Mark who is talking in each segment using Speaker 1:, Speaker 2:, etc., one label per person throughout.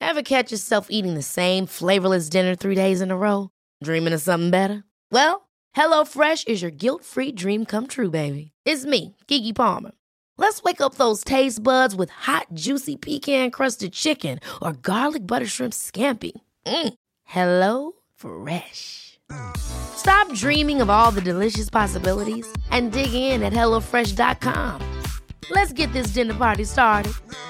Speaker 1: Ever catch yourself eating the same flavorless dinner 3 days in a row? Dreaming of something better? Well, HelloFresh is your guilt-free dream come true, baby. It's me, Keke Palmer. Let's wake up those taste buds with hot, juicy pecan-crusted chicken or garlic butter shrimp scampi. Hello Fresh. Stop dreaming of all the delicious possibilities and dig in at HelloFresh.com. Let's get this dinner party started.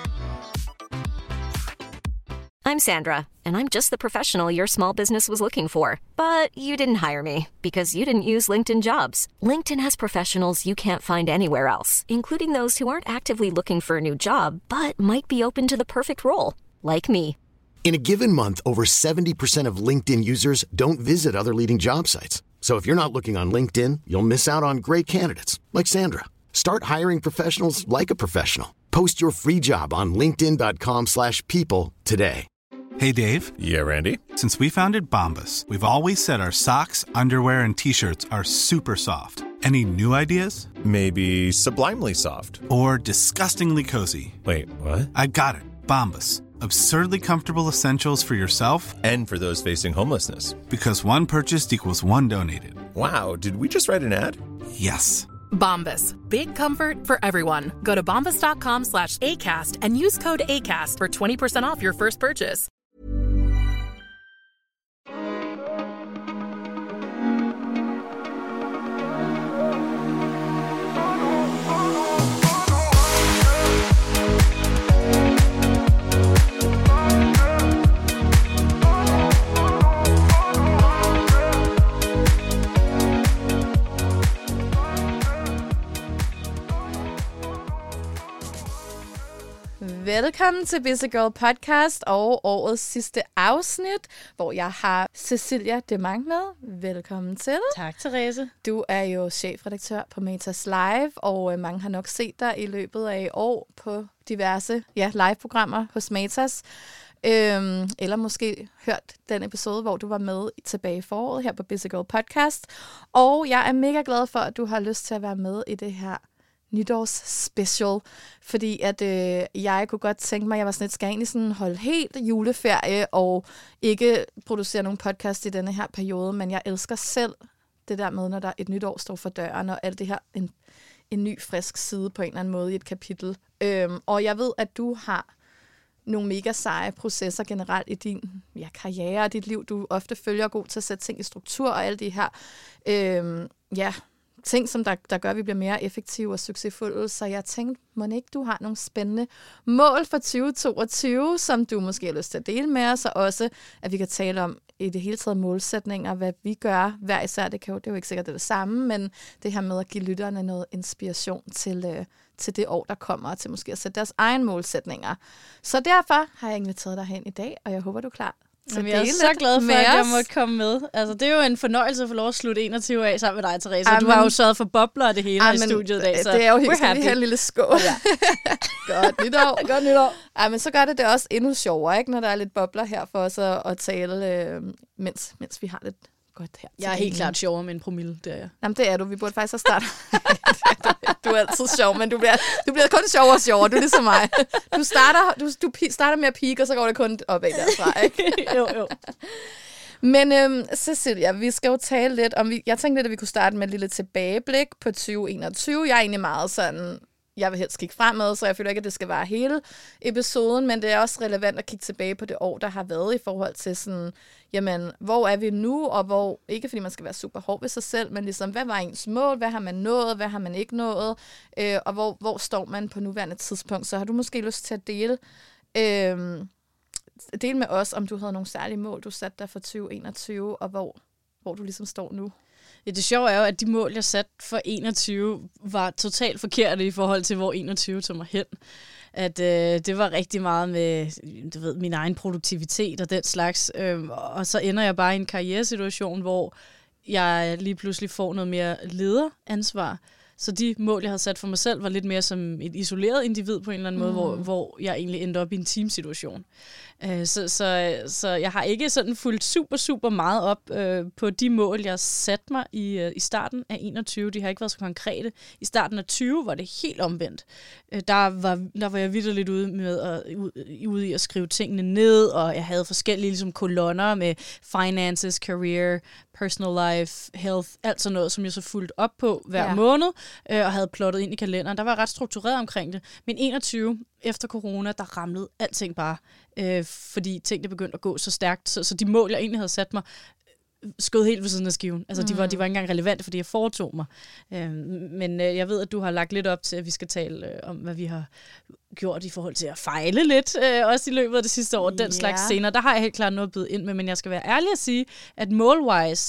Speaker 2: I'm Sandra, and I'm just the professional your small business was looking for. But you didn't hire me because you didn't use LinkedIn Jobs. LinkedIn has professionals you can't find anywhere else, including those who aren't actively looking for a new job, but might be open to the perfect role, like me.
Speaker 3: In a given month, over 70% of LinkedIn users don't visit other leading job sites. So if you're not looking on LinkedIn, you'll miss out on great candidates like Sandra. Start hiring professionals like a professional. Post your free job on linkedin.com/people today.
Speaker 4: Hey, Dave.
Speaker 5: Yeah, Randy.
Speaker 4: Since we founded Bombas, we've always said our socks, underwear, and T-shirts are super soft. Any new ideas?
Speaker 5: Maybe sublimely soft.
Speaker 4: Or disgustingly cozy.
Speaker 5: Wait, what?
Speaker 4: I got it. Bombas. Absurdly comfortable essentials for yourself
Speaker 5: and for those facing homelessness.
Speaker 4: Because one purchased equals one donated.
Speaker 5: Wow, did we just write an ad?
Speaker 4: Yes.
Speaker 6: Bombas. Big comfort for everyone. Go to bombas.com/ACAST and use code ACAST for 20% off your first purchase.
Speaker 7: Velkommen til Busy Girl Podcast og årets sidste afsnit, hvor jeg har Cecilia Demang med. Velkommen til.
Speaker 8: Tak, Therese.
Speaker 7: Du er jo chefredaktør på Matas Live, og mange har nok set dig i løbet af år på diverse live-programmer hos Matas. Eller måske hørt den episode, hvor du var med tilbage i foråret her på Busy Girl Podcast. Og jeg er mega glad for, at du har lyst til at være med i det her nytårsspecial, fordi at jeg kunne godt tænke mig, at jeg var sådan lidt, skal egentlig sådan holde helt juleferie og ikke producere nogen podcast i denne her periode, men jeg elsker selv det der med, når der et nyt år står for døren, og alt det her, en ny frisk side på en eller anden måde i et kapitel. Og jeg ved, at du har nogle mega seje processer generelt i din karriere og dit liv. Du ofte følger god til at sætte ting i struktur og alle de her ting, som der gør, at vi bliver mere effektive og succesfulde. Så jeg tænkte, må ikke du har nogle spændende mål for 2022, som du måske har lyst til at dele med os, og også, at vi kan tale om i det hele taget målsætninger, hvad vi gør hver især. Det er jo ikke sikkert det samme, men det her med at give lytterne noget inspiration til det år, der kommer, og til måske at sætte deres egen målsætninger. Så derfor har jeg inviteret dig hen i dag, og jeg håber, du er klar.
Speaker 8: Jeg er så glad for, at jeg måtte komme med. Altså, det er jo en fornøjelse at få lov at slutte 21 af sammen med dig, Therese. Du har jo sørget for bobler og det hele i studiet i dag. Så
Speaker 7: det er jo helt vi har en lille skål. Ja. Godt nytår.
Speaker 8: Godt nytår.
Speaker 7: Ej, men så gør det også endnu sjovere, ikke, når der er lidt bobler her for os at tale, mens vi har lidt godt her.
Speaker 8: Jeg er helt klart sjovere med en promille, det er jeg.
Speaker 7: Jamen, det er du. Vi burde faktisk have startet. Du er altid sjov, men du bliver kun sjovere og sjovere. Du er ligesom mig. Du starter med at peak, og så går det kun opad derfra, ikke?
Speaker 8: jo.
Speaker 7: Men Cecilia, vi skal jo tale lidt om... Jeg tænkte lidt, at vi kunne starte med et lille tilbageblik på 2021. Jeg er egentlig meget sådan... Jeg vil helst kigge fremad, så jeg føler ikke, at det skal være hele episoden, men det er også relevant at kigge tilbage på det år, der har været i forhold til sådan, jamen, hvor er vi nu, og hvor, ikke fordi man skal være super hård ved sig selv, men ligesom, hvad var ens mål, hvad har man nået, hvad har man ikke nået, og hvor står man på nuværende tidspunkt. Så har du måske lyst til at dele med os, om du havde nogle særlige mål, du satte dig for 2021, og hvor du ligesom står nu.
Speaker 8: Ja, det sjove er jo, at de mål, jeg satte for 21, var totalt forkerte i forhold til, hvor 21 tog mig hen. At det var rigtig meget med, min egen produktivitet og den slags. Og så ender jeg bare i en karrieresituation, hvor jeg lige pludselig får noget mere lederansvar. Så de mål, jeg havde sat for mig selv, var lidt mere som et isoleret individ på en eller anden måde, hvor jeg egentlig endte op i en teamsituation. Så jeg har ikke sådan fulgt super meget op på de mål, jeg satte mig i starten af 21. De har ikke været så konkrete. I starten af 20 var det helt omvendt. Der var jeg vitterligt ude i at skrive tingene ned, og jeg havde forskellige ligesom kolonner med finances, career, personal life, health, alt sådan noget, som jeg så fulgte op på hver måned, og havde plottet ind i kalenderen. Der var jeg ret struktureret omkring det. Men 21, efter corona, der ramlede alting bare, fordi tingene begyndte at gå så stærkt. Så de mål, jeg egentlig havde sat mig, skød helt ved siden af skiven. Altså, de var ikke engang relevante, fordi jeg foretog mig. Men jeg ved, at du har lagt lidt op til, at vi skal tale om, hvad vi har gjort i forhold til at fejle lidt, også i løbet af det sidste år. Den slags scener, der har jeg helt klart noget at byde ind med, men jeg skal være ærlig at sige, at mål-wise,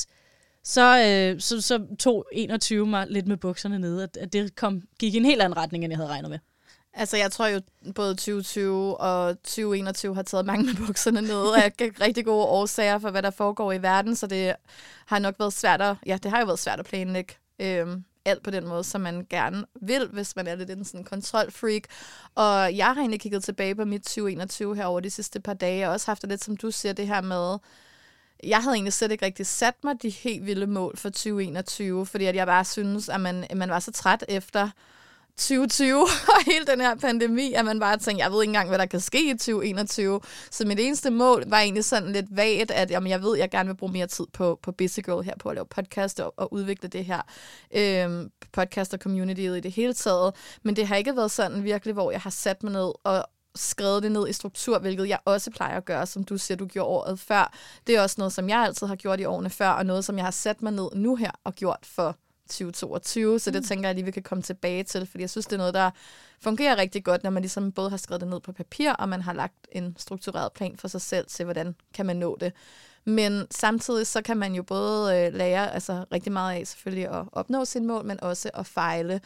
Speaker 8: så tog 21 mig lidt med bukserne nede, at det gik i en helt anden retning, end jeg havde regnet med.
Speaker 7: Altså, jeg tror jo, både 2020 og 2021 har taget mange med bukserne ned af rigtig gode årsager for, hvad der foregår i verden, så det har nok været svært det har jo været svært at planlægge alt på den måde, som man gerne vil, hvis man er lidt en sådan kontrolfreak. Og jeg har egentlig kigget tilbage på mit 2021 her over de sidste par dage. Jeg har også haft det lidt, som du siger, det her med, jeg havde egentlig slet ikke rigtig sat mig de helt vilde mål for 2021, fordi at jeg bare synes, at man var så træt efter 2020 og hele den her pandemi, at man bare tænkte, jeg ved ikke engang, hvad der kan ske i 2021. Så mit eneste mål var egentlig sådan lidt vagt, at jeg ved, at jeg gerne vil bruge mere tid på Busy Girl her, på at lave podcast og udvikle det her podcast og communityet i det hele taget. Men det har ikke været sådan virkelig, hvor jeg har sat mig ned og skrevet det ned i struktur, hvilket jeg også plejer at gøre, som du siger, du gjorde året før. Det er også noget, som jeg altid har gjort i årene før, og noget, som jeg har sat mig ned nu her og gjort for 2022, så det tænker jeg lige, vi kan komme tilbage til, fordi jeg synes, det er noget, der fungerer rigtig godt, når man ligesom både har skrevet det ned på papir, og man har lagt en struktureret plan for sig selv til, hvordan kan man nå det. Men samtidig så kan man jo både lære rigtig meget af selvfølgelig at opnå sine mål, men også at fejle.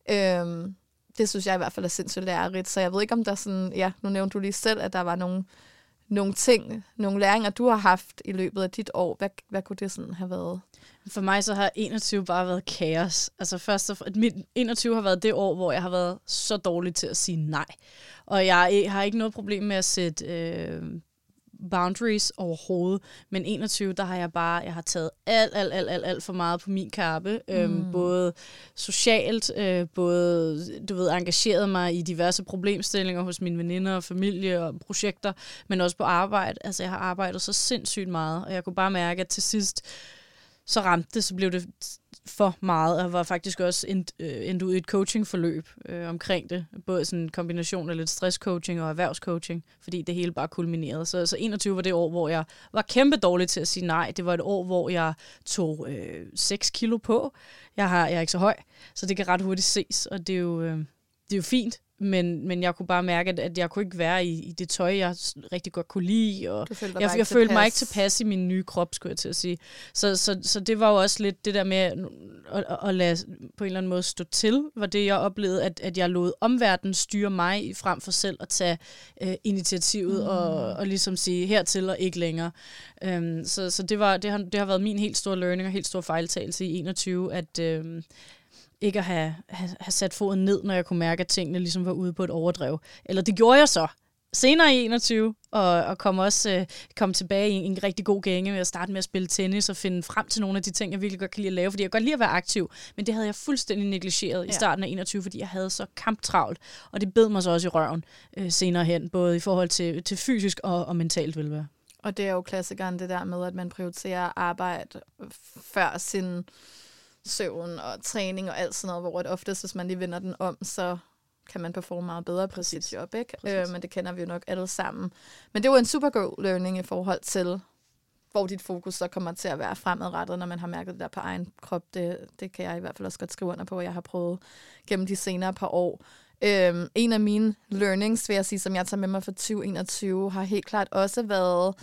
Speaker 7: Det synes jeg i hvert fald er sindssygt lærerigt, så jeg ved ikke, om der sådan, nu nævnte du lige selv, at der var nogle ting, nogle læringer, du har haft i løbet af dit år. Hvad kunne det sådan have været?
Speaker 8: For mig så har 21 bare været kaos. Altså mit 21 har været det år, hvor jeg har været så dårlig til at sige nej. Og jeg har ikke noget problem med at sætte boundaries overhovedet. Men 21, der har jeg har taget alt for meget på min kappe. Både socialt, både engageret mig i diverse problemstillinger hos mine veninder og familie og projekter, men også på arbejde. Altså jeg har arbejdet så sindssygt meget, og jeg kunne bare mærke, at til sidst så ramte det, så blev det for meget, og jeg var faktisk også endt ud i et coachingforløb omkring det. Både sådan en kombination af lidt stresscoaching og erhvervscoaching, fordi det hele bare kulminerede. Så 21 var det år, hvor jeg var kæmpe dårlig til at sige nej. Det var et år, hvor jeg tog 6 kilo på. Jeg er ikke så høj, så det kan ret hurtigt ses, og det er jo fint. Men jeg kunne bare mærke, at jeg kunne ikke være i det tøj, jeg rigtig godt kunne lide. Og jeg følte mig ikke tilpas i min nye krop, skulle jeg til at sige. Så det var jo også lidt det der med at lade på en eller anden måde stå til, var det, jeg oplevede, at jeg lod omverdenen styre mig frem for selv at tage initiativet og ligesom sige hertil og ikke længere. Så det har været min helt store learning og helt store fejltagelse i 21, at ikke at have sat foden ned, når jeg kunne mærke, at tingene ligesom var ude på et overdrev. Eller det gjorde jeg så senere i 21, og kom tilbage i en rigtig god gænge med at starte med at spille tennis og finde frem til nogle af de ting, jeg virkelig godt kan lide at lave, fordi jeg kan godt lide at være aktiv, men det havde jeg fuldstændig negligeret i starten af 21, fordi jeg havde så kamptravlt, og det bed mig så også i røven senere hen, både i forhold til fysisk og mentalt velvære.
Speaker 7: Og det er jo klassikeren, det der med, at man prioriterer arbejde før sin søvn og træning og alt sådan noget, hvor oftest, hvis man lige vender den om, så kan man performe meget bedre på sit job, ikke? Men det kender vi jo nok alle sammen. Men det er jo en super god learning i forhold til, hvor dit fokus så kommer til at være fremadrettet, når man har mærket det der på egen krop. Det kan jeg i hvert fald også godt skrive under på, at jeg har prøvet gennem de senere par år. En af mine learnings, vil jeg sige, som jeg tager med mig for 2021, har helt klart også været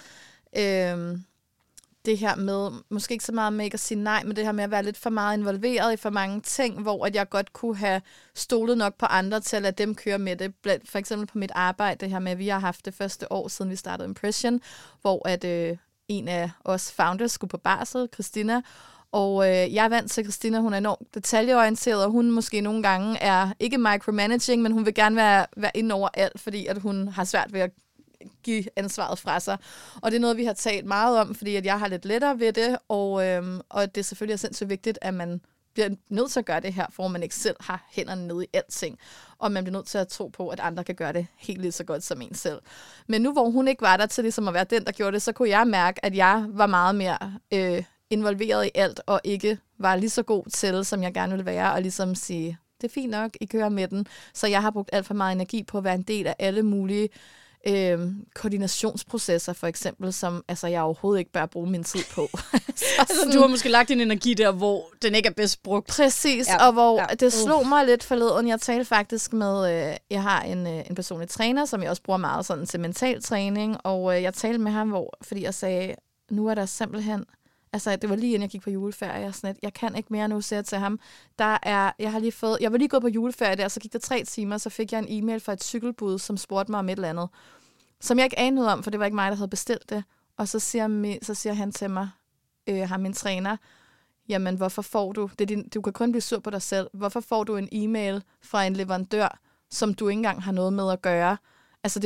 Speaker 7: det her med, måske ikke så meget med ikke at sige nej, men det her med at være lidt for meget involveret i for mange ting, hvor at jeg godt kunne have stolet nok på andre til at lade dem køre med det. For eksempel på mit arbejde, det her med, at vi har haft det første år, siden vi startede Impression, hvor at en af os founders skulle på barsel, Christina, Og jeg er vant til Christina, hun er enormt detaljeorienteret, og hun måske nogle gange er ikke micromanaging, men hun vil gerne være inde over alt, fordi at hun har svært ved at give ansvaret fra sig. Og det er noget, vi har talt meget om, fordi at jeg har lidt lettere ved det, og det er selvfølgelig sindssygt vigtigt, at man bliver nødt til at gøre det her, for man ikke selv har hænderne nede i alting. Og man bliver nødt til at tro på, at andre kan gøre det helt lige så godt som en selv. Men nu, hvor hun ikke var der til ligesom at være den, der gjorde det, så kunne jeg mærke, at jeg var meget mere involveret i alt, og ikke var lige så god til, som jeg gerne ville være, og ligesom sige, det er fint nok, I kører med den. Så jeg har brugt alt for meget energi på at være en del af alle mulige koordinationsprocesser, for eksempel, som jeg overhovedet ikke bør bruge min tid på.
Speaker 8: Altså, du har måske lagt din energi der, hvor den ikke er bedst brugt.
Speaker 7: Præcis, ja, og hvor det slog mig lidt forleden. Jeg talte faktisk med, jeg har en personlig træner, som jeg også bruger meget sådan til mental træning, og jeg talte med ham, fordi jeg sagde, nu er der simpelthen, det var lige inden jeg gik på juleferie, jeg kan ikke mere nu, siger jeg til ham. Jeg var lige gået på juleferie der, så gik der 3 timer, så fik jeg en e-mail fra et cykelbud, som spurgte mig om et eller andet, som jeg ikke anede noget om, for det var ikke mig, der havde bestilt det. Og så siger han til mig, min træner, jamen hvorfor får du, du kan kun blive sur på dig selv, hvorfor får du en e-mail fra en leverandør, som du ikke engang har noget med at gøre? Altså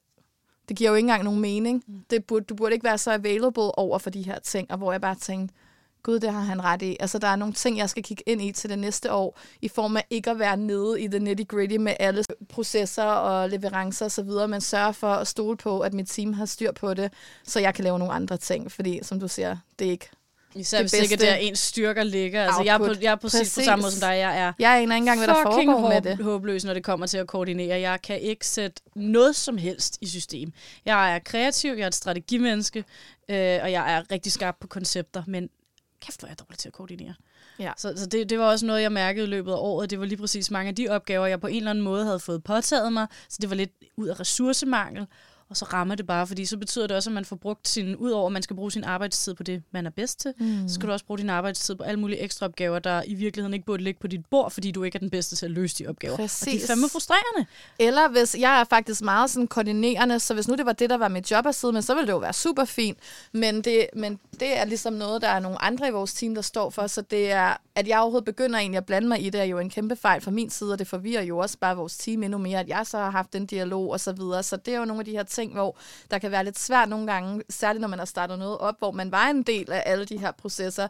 Speaker 7: det giver jo ikke engang nogen mening. Du burde ikke være så available over for de her ting, og hvor jeg bare tænkte, gud, det har han ret i. Altså, der er nogle ting, jeg skal kigge ind i til det næste år, i form af ikke at være nede i det nitty-gritty med alle processer og leverancer og så videre, men sørge for at stole på, at mit team har styr på det, så jeg kan lave nogle andre ting, fordi, som du siger, det er ikke
Speaker 8: især hvis ikke der ens styrker ligger. Altså, jeg er på samme måde som dig. Jeg
Speaker 7: aner ikke engang, hvad der foregår med det.
Speaker 8: Håbløs, når det kommer til at koordinere. Jeg kan ikke sætte noget som helst i system. Jeg er kreativ, jeg er et strategimenneske, og jeg er rigtig skarp på koncepter, men kæft, hvor er jeg dårlig til at koordinere. Ja. Så det var også noget, jeg mærkede i løbet af året. Det var lige præcis mange af de opgaver, jeg på en eller anden måde havde fået påtaget mig, så det var lidt ud af ressourcemangel. Og så rammer det bare, fordi så betyder det også, at man får brugt udover at man skal bruge sin arbejdstid på det, man er bedst til, så skal du også bruge din arbejdstid på alle mulige ekstra opgaver, der i virkeligheden ikke burde ligge på dit bord, fordi du ikke er den bedste til at løse de opgaver.
Speaker 7: Præcis.
Speaker 8: Og det er fandme frustrerende.
Speaker 7: Eller hvis jeg er faktisk meget sådan koordinerende, så hvis nu det var det, der var mit job at sidde med, så ville det jo være super fint. Men det er ligesom noget, der er nogle andre i vores team, der står for, så det er, at jeg overhovedet begynder egentlig at blande mig i det, er jo en kæmpe fejl fra min side, og det forvirrer jo også bare vores team endnu mere, at jeg så har haft en dialog og så videre. Så det er jo nogle af de her ting, hvor der kan være lidt svært nogle gange, særligt når man har startet noget op, hvor man var en del af alle de her processer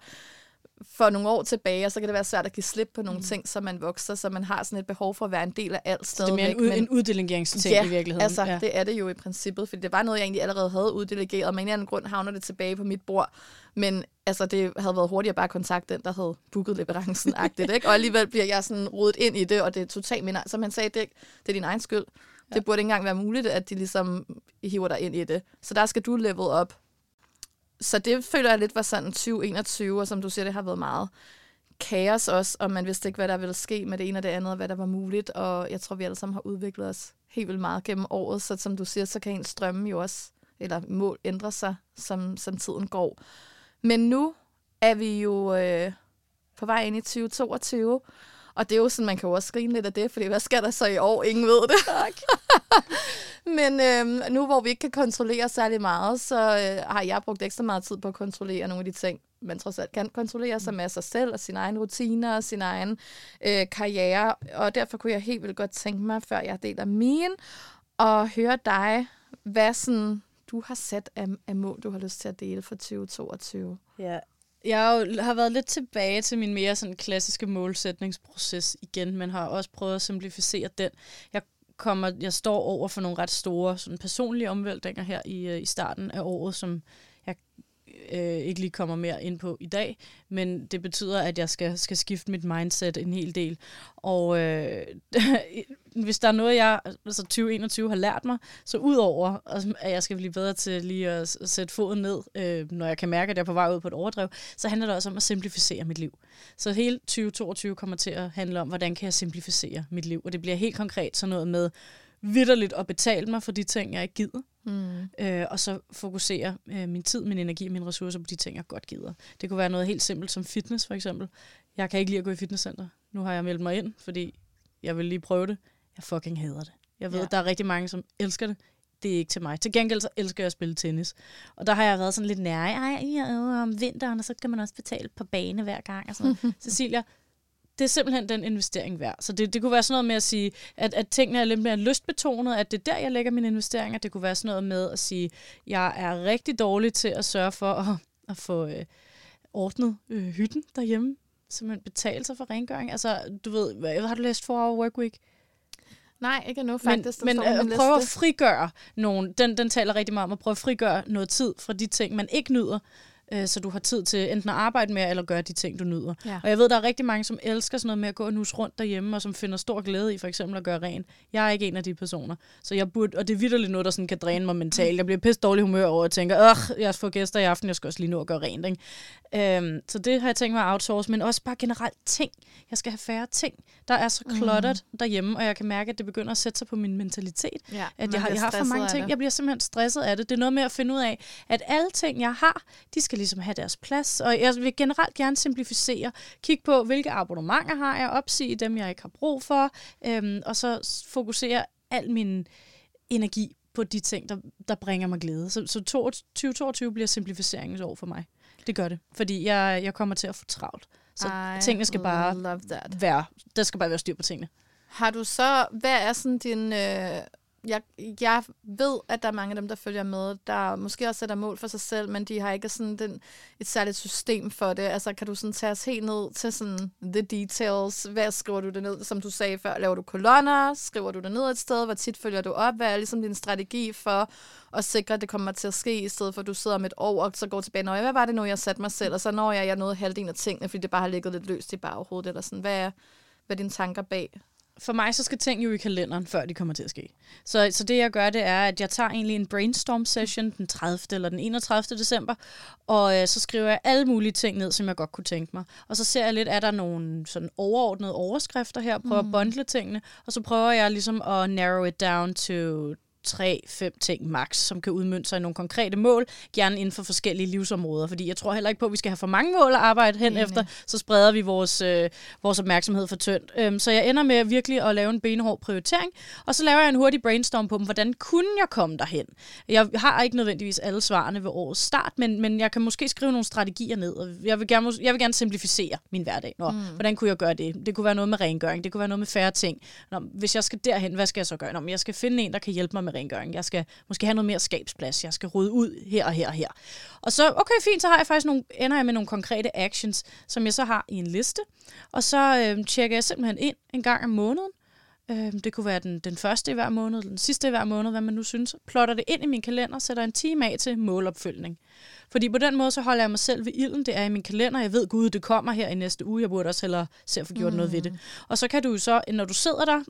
Speaker 7: for nogle år tilbage, og så kan det være svært at give slip på nogle ting, så man vokser, så man har sådan et behov for at være en del af alt stadigvæk.
Speaker 8: Det er mere en uddelegeringsting i virkeligheden.
Speaker 7: Altså, det er det jo i princippet, fordi det var noget, jeg egentlig allerede havde uddelegeret, men af en eller anden grund havner det tilbage på mit bord. Men altså, det havde været hurtigt at bare kontakte den, der havde booket leverancen-agtigt, ikke? Og alligevel bliver jeg sådan rodet ind i det, og det er totalt min, som han sagde, det er din egen skyld. Ja. Det burde ikke engang være muligt, at de ligesom hiver dig ind i det. Så der skal du level op. Så det føler jeg lidt var sådan 2021, og som du siger, det har været meget kaos også, og man vidste ikke, hvad der ville ske med det ene og det andet, og hvad der var muligt, og jeg tror, vi alle sammen har udviklet os helt vildt meget gennem året, så som du siger, så kan ens strømme jo også, eller mål ændre sig, som tiden går. Men nu er vi jo på vej ind i 2022, og det er jo sådan, man kan jo også grine lidt af det, fordi hvad skal der så i år? Ingen ved det. Men nu hvor vi ikke kan kontrollere særlig meget, så har jeg brugt ekstra meget tid på at kontrollere nogle af de ting, man trods alt kan kontrollere sig med sig selv, og sine egne rutiner, og sin egen karriere. Og derfor kunne jeg helt vildt godt tænke mig, før jeg deler mine, og høre dig, hvad sådan, du har sat af mål, du har lyst til at dele for 2022.
Speaker 8: Ja. Jeg har været lidt tilbage til min mere sådan klassiske målsætningsproces igen, men har også prøvet at simplificere den. Jeg står over for nogle ret store sådan personlige omvæltninger her i starten af året, som jeg ikke lige kommer mere ind på i dag, men det betyder, at jeg skal skifte mit mindset en hel del. Og hvis der er noget, 2021 har lært mig, så udover, at jeg skal blive bedre til lige at sætte foden ned, når jeg kan mærke, at jeg er på vej ud på et overdrev, så handler det også om at simplificere mit liv. Så hele 2022 kommer til at handle om, hvordan kan jeg simplificere mit liv. Og det bliver helt konkret sådan noget med vitterligt at betale mig for de ting, jeg ikke gider. Og så fokusere min tid, min energi og mine ressourcer på de ting, jeg godt gider. Det kunne være noget helt simpelt som fitness, for eksempel. Jeg kan ikke lide at gå i fitnesscenter. Nu har jeg meldt mig ind, fordi jeg vil lige prøve det. Jeg fucking hader det. Jeg ved, at der er rigtig mange, som elsker det. det er ikke til mig. Til gengæld så elsker jeg at spille tennis. Og der har jeg været sådan lidt nær, om vinteren, og så kan man også betale på bane hver gang. Og sådan noget. Cecilia, det er simpelthen den investering værd. Så det kunne være sådan noget med at sige, at tingene er lidt mere lystbetonet, at det er der, jeg lægger mine investeringer. Det kunne være sådan noget med at sige, jeg er rigtig dårlig til at sørge for at få ordnet hytten derhjemme, så man betaler sig for rengøring. Altså, du ved, har du læst 4-Hour Workweek?
Speaker 7: Nej, ikke endnu faktisk.
Speaker 8: Men prøv at frigøre nogen. Den taler rigtig meget om at prøve at frigøre noget tid fra de ting, man ikke nyder, så du har tid til enten at arbejde med, eller gøre de ting, du nyder. Ja. Og jeg ved, der er rigtig mange, som elsker sådan noget med at gå og nus rundt derhjemme, og som finder stor glæde i for eksempel at gøre rent. Jeg er ikke en af de personer. Så jeg burde, og det er vitterligt noget, der sådan kan dræne mig mentalt. Jeg bliver pisse dårlig humør over at tænke, jeg får gæster i aften, jeg skal også lige nå at gøre rent. Ikke? Så det har jeg tænkt mig at outsource, men også bare generelt ting. Jeg skal have færre ting. Der er så cluttered derhjemme, og jeg kan mærke, at det begynder at sætte sig på min mentalitet. Ja, at jeg har for mange ting. Jeg bliver simpelthen stresset af det. Det er noget med at finde ud af, at alle ting, jeg har, de skal ligesom have deres plads, og jeg vil generelt gerne simplificere. Kig på, hvilke abonnementer har jeg, opsige dem, jeg ikke har brug for, og så fokusere al min energi på de ting, der bringer mig glæde. Så 2022 bliver simplificeringsår for mig. Det gør det, fordi jeg kommer til at få travlt. Så tingene skal bare være, der skal bare være styr på tingene.
Speaker 7: Har du så, hvad er sådan din... Jeg ved, at der er mange af dem, der følger med, der måske også sætter mål for sig selv, men de har ikke sådan et særligt system for det. Altså, kan du sådan tage os helt ned til sådan the details? Hvad skriver du det ned, som du sagde før? Laver du kolonner? Skriver du det ned et sted? Hvor tit følger du op? Hvad er ligesom din strategi for at sikre, at det kommer til at ske, i stedet for at du sidder om et år og så går tilbage, hvad var det nu, jeg satte mig selv? Og så når jeg nåede halvdelen af tingene, fordi det bare har ligget lidt løst i baghovedet, eller sådan. Hvad er dine tanker bag?
Speaker 8: For mig så skal ting jo i kalenderen, før de kommer til at ske. Så det jeg gør, det er, at jeg tager egentlig en brainstorm session den 30. eller den 31. december, og så skriver jeg alle mulige ting ned, som jeg godt kunne tænke mig. Og så ser jeg lidt, er der nogle sådan overordnede overskrifter her, prøver at bundle tingene, og så prøver jeg ligesom at narrow it down to 3-5 ting max, som kan udmønte sig i nogle konkrete mål, gerne inden for forskellige livsområder, fordi jeg tror heller ikke på, at vi skal have for mange mål at arbejde hen efter, så spreder vi vores opmærksomhed for tyndt. Så jeg ender med virkelig at lave en benhård prioritering, og så laver jeg en hurtig brainstorm på dem, hvordan kunne jeg komme derhen? Jeg har ikke nødvendigvis alle svarene ved årets start, men jeg kan måske skrive nogle strategier ned, og jeg vil gerne simplificere min hverdag. Hvordan kunne jeg gøre det? Det kunne være noget med rengøring, det kunne være noget med færre ting. Hvis jeg skal derhen, hvad skal jeg så gøre? Jeg skal finde en, der kan hjælpe mig med rengøring. Jeg skal måske have noget mere skabsplads. Jeg skal rydde ud her og her og her. Og så, okay, fint, så har jeg faktisk ender jeg med nogle konkrete actions, som jeg så har i en liste. Og så tjekker jeg simpelthen ind en gang om måneden. Det kunne være den første i hver måned, den sidste i hver måned, hvad man nu synes. Plotter det ind i min kalender, sætter en time af til målopfølgning. Fordi på den måde, så holder jeg mig selv ved ilden. Det er i min kalender. Jeg ved, gud, det kommer her i næste uge. Jeg burde også hellere se at få gjort noget ved det. Og så kan du så, når du sidder der,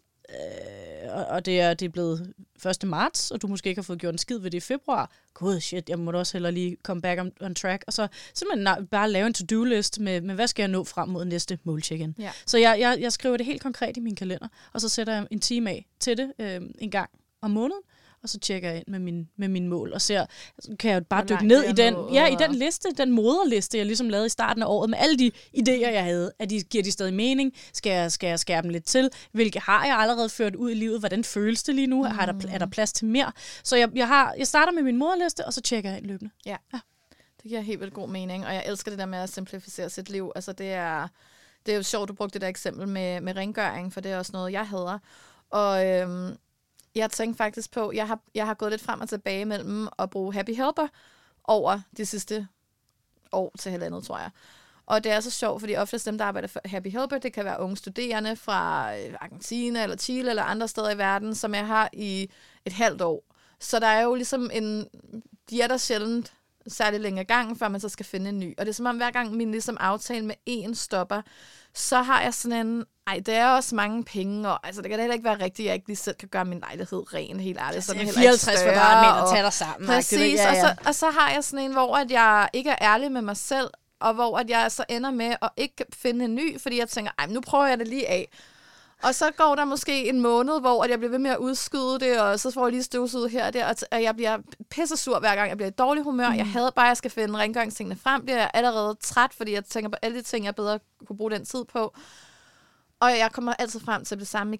Speaker 8: og det er blevet 1. marts, og du måske ikke har fået gjort en skid ved det i februar. God shit, jeg må da også hellere lige komme back on track. Og så simpelthen bare lave en to-do-list med hvad skal jeg nå frem mod næste målcheck-in. Ja. Så jeg skriver det helt konkret i min kalender, og så sætter jeg en time af til det en gang om måneden, og så tjekker jeg ind med min mål, og ser, kan jeg bare dykke ned i den liste, den moderliste, jeg ligesom lavede i starten af året, med alle de idéer, jeg havde. Giver de stadig mening? Skal jeg skære dem lidt til? Hvilke har jeg allerede ført ud i livet? Hvordan føles det lige nu? Er der plads til mere? Så jeg starter med min moderliste, og så tjekker jeg ind løbende. Ja.
Speaker 7: Det giver helt vildt god mening, og jeg elsker det der med at simplificere sit liv. Altså det er jo sjovt, du brugte det der eksempel med rengøring, for det er også noget, jeg hader. Og jeg tænkte faktisk på, jeg har gået lidt frem og tilbage mellem at bruge Happy Helper over de sidste år til halvandet, tror jeg. Og det er så sjovt, fordi oftest dem, der arbejder for Happy Helper, det kan være unge studerende fra Argentina eller Chile eller andre steder i verden, som jeg har i et halvt år. Så der er jo ligesom de er der sjældent særlig længe gang, før man så skal finde en ny. Og det er som om, hver gang min ligesom aftale med en stopper, så har jeg sådan en, det er også mange penge, og altså, det kan da heller ikke være rigtigt, at jeg ikke lige selv kan gøre min lejlighed ren, helt ærligt. Så den er
Speaker 8: 54 kvadratmeter, tager dig sammen.
Speaker 7: Præcis, ja. Og så har jeg sådan en, hvor at jeg ikke er ærlig med mig selv, og hvor at jeg så ender med at ikke finde en ny, fordi jeg tænker, nu prøver jeg det lige af. Og så går der måske en måned, hvor jeg bliver ved med at udskyde det, og så får jeg lige støvsuget her og der, og jeg bliver pissesur hver gang, jeg bliver i dårlig humør. Jeg hader bare, at jeg skal finde rengøringstingene frem. Bliver jeg allerede træt, fordi jeg tænker på alle de ting, jeg bedre kunne bruge den tid på. Og jeg kommer altid frem til det samme igen.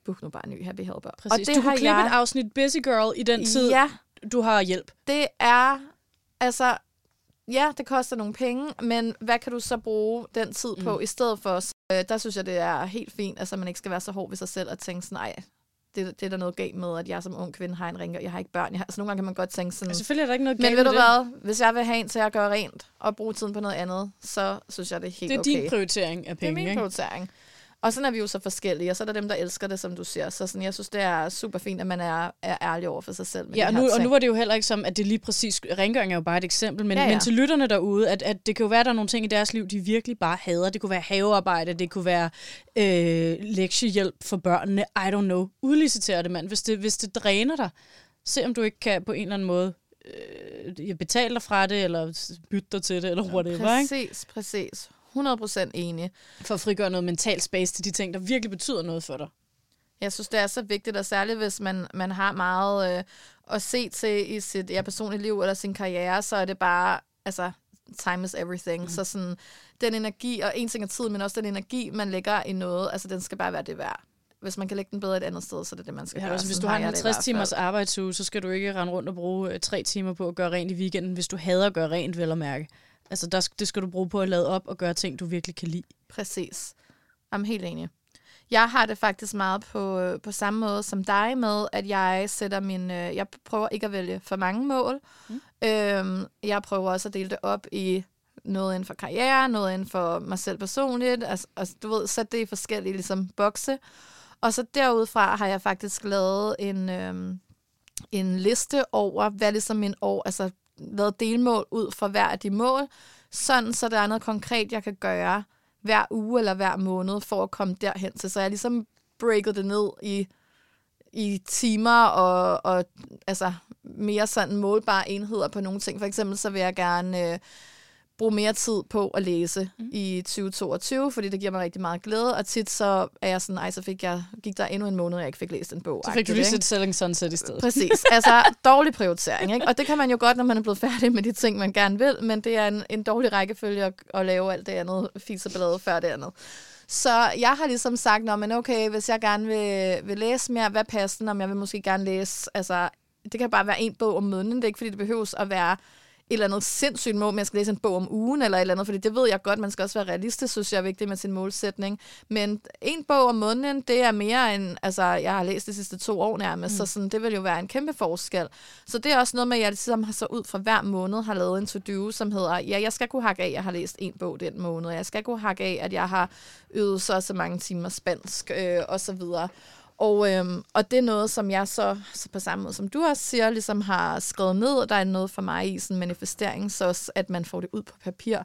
Speaker 7: book nu bare en ny happy helper.
Speaker 8: Præcis.
Speaker 7: Og det
Speaker 8: du kunne klippe et afsnit Busy Girl i den tid, du har hjælp.
Speaker 7: Det er, altså, ja, det koster nogle penge, men hvad kan du så bruge den tid på i stedet for? Så, der synes jeg, det er helt fint, altså man ikke skal være så hård ved sig selv og tænke sådan, nej, det er der noget galt med, at jeg som ung kvinde har en ring, og jeg har ikke børn. Altså nogle gange kan man godt tænke sådan...
Speaker 8: Selvfølgelig er der ikke noget galt
Speaker 7: med det. Men ved
Speaker 8: du
Speaker 7: hvad? Hvis jeg vil have en til at gøre rent og bruge tiden på noget andet, så synes jeg, det er helt okay.
Speaker 8: Det er din prioritering af penge,
Speaker 7: Det er min prioritering. Og sådan er vi jo så forskellige, og så er der dem, der elsker det, som du siger. Så sådan, jeg synes, det er super fint, at man er ærlig over for sig selv. Med
Speaker 8: og nu var det jo heller ikke som, at det lige præcis... Rengøring er jo bare et eksempel, men til lytterne derude, at det kan jo være, at der er nogle ting i deres liv, de virkelig bare hader. Det kunne være havearbejde, det kunne være lektiehjælp for børnene. I don't know. Udlicitere det, mand. Hvis det dræner dig, se om du ikke kan på en eller anden måde betale dig fra det, eller bytte dig til det, eller whatever.
Speaker 7: Præcis. 100% enig.
Speaker 8: For at frigøre noget mental space til de ting, der virkelig betyder noget for dig.
Speaker 7: Jeg synes, det er så vigtigt, og særligt hvis man har meget at se til i sit personlige liv eller sin karriere, så er det bare, altså, time is everything. Så sådan, den energi, og en ting er tid, men også den energi, man lægger i noget, altså den skal bare være det værd. Hvis man kan lægge den bedre et andet sted, så er det det, man skal gøre.
Speaker 8: Altså, hvis du har en 50 timers arbejdsuge, så skal du ikke rende rundt og bruge 3 timer på at gøre rent i weekenden, hvis du hader at gøre rent, vel at mærke. Altså, det skal du bruge på at lade op og gøre ting, du virkelig kan lide.
Speaker 7: Præcis. Jeg er helt enig. Jeg har det faktisk meget på samme måde som dig med, at jeg sætter jeg prøver ikke at vælge for mange mål. Jeg prøver også at dele det op i noget inden for karriere, noget inden for mig selv personligt. Altså du ved, sætte det i forskellige ligesom bokse. Og så derudfra har jeg faktisk lavet en liste over, hvad ligesom min år, altså lavet delmål ud for hver af de mål, sådan så der er noget konkret, jeg kan gøre hver uge eller hver måned for at komme derhen til. Så jeg ligesom breaket det ned i timer og altså mere sådan målbare enheder på nogle ting. For eksempel så vil jeg gerne bruge mere tid på at læse i 2022, fordi det giver mig rigtig meget glæde, og tit så er jeg sådan, så gik der endnu en måned, jeg ikke fik læst en bog.
Speaker 8: Så fik du lige set Selling Sunset i stedet.
Speaker 7: Præcis, altså dårlig prioritering, ikke? Og det kan man jo godt, når man er blevet færdig med de ting, man gerne vil, men det er en dårlig rækkefølge at lave alt det andet fis og ballade før det andet. Så jeg har ligesom sagt, men okay, hvis jeg gerne vil læse mere, hvad passer, om jeg vil måske gerne læse, altså det kan bare være en bog om måneden, det er ikke fordi det behøves at være et eller andet sindssygt mål, men jeg skal læse en bog om ugen eller et eller andet, fordi det ved jeg godt, man skal også være realistisk, synes jeg er vigtigt med sin målsætning. Men en bog om måneden, det er mere end, altså jeg har læst de sidste 2 år nærmest, så sådan, det vil jo være en kæmpe forskel. Så det er også noget med, at jeg ligesom har så ud fra hver måned har lavet en to-do, som hedder, jeg skal kunne hakke af, at jeg har læst en bog den måned, jeg skal kunne hakke af, at jeg har øvet så mange timer spansk, og så videre. Og det er noget, som jeg så på samme måde, som du også siger, ligesom har skrevet ned. Der er noget for mig i sådan manifestering, så også, at man får det ud på papir.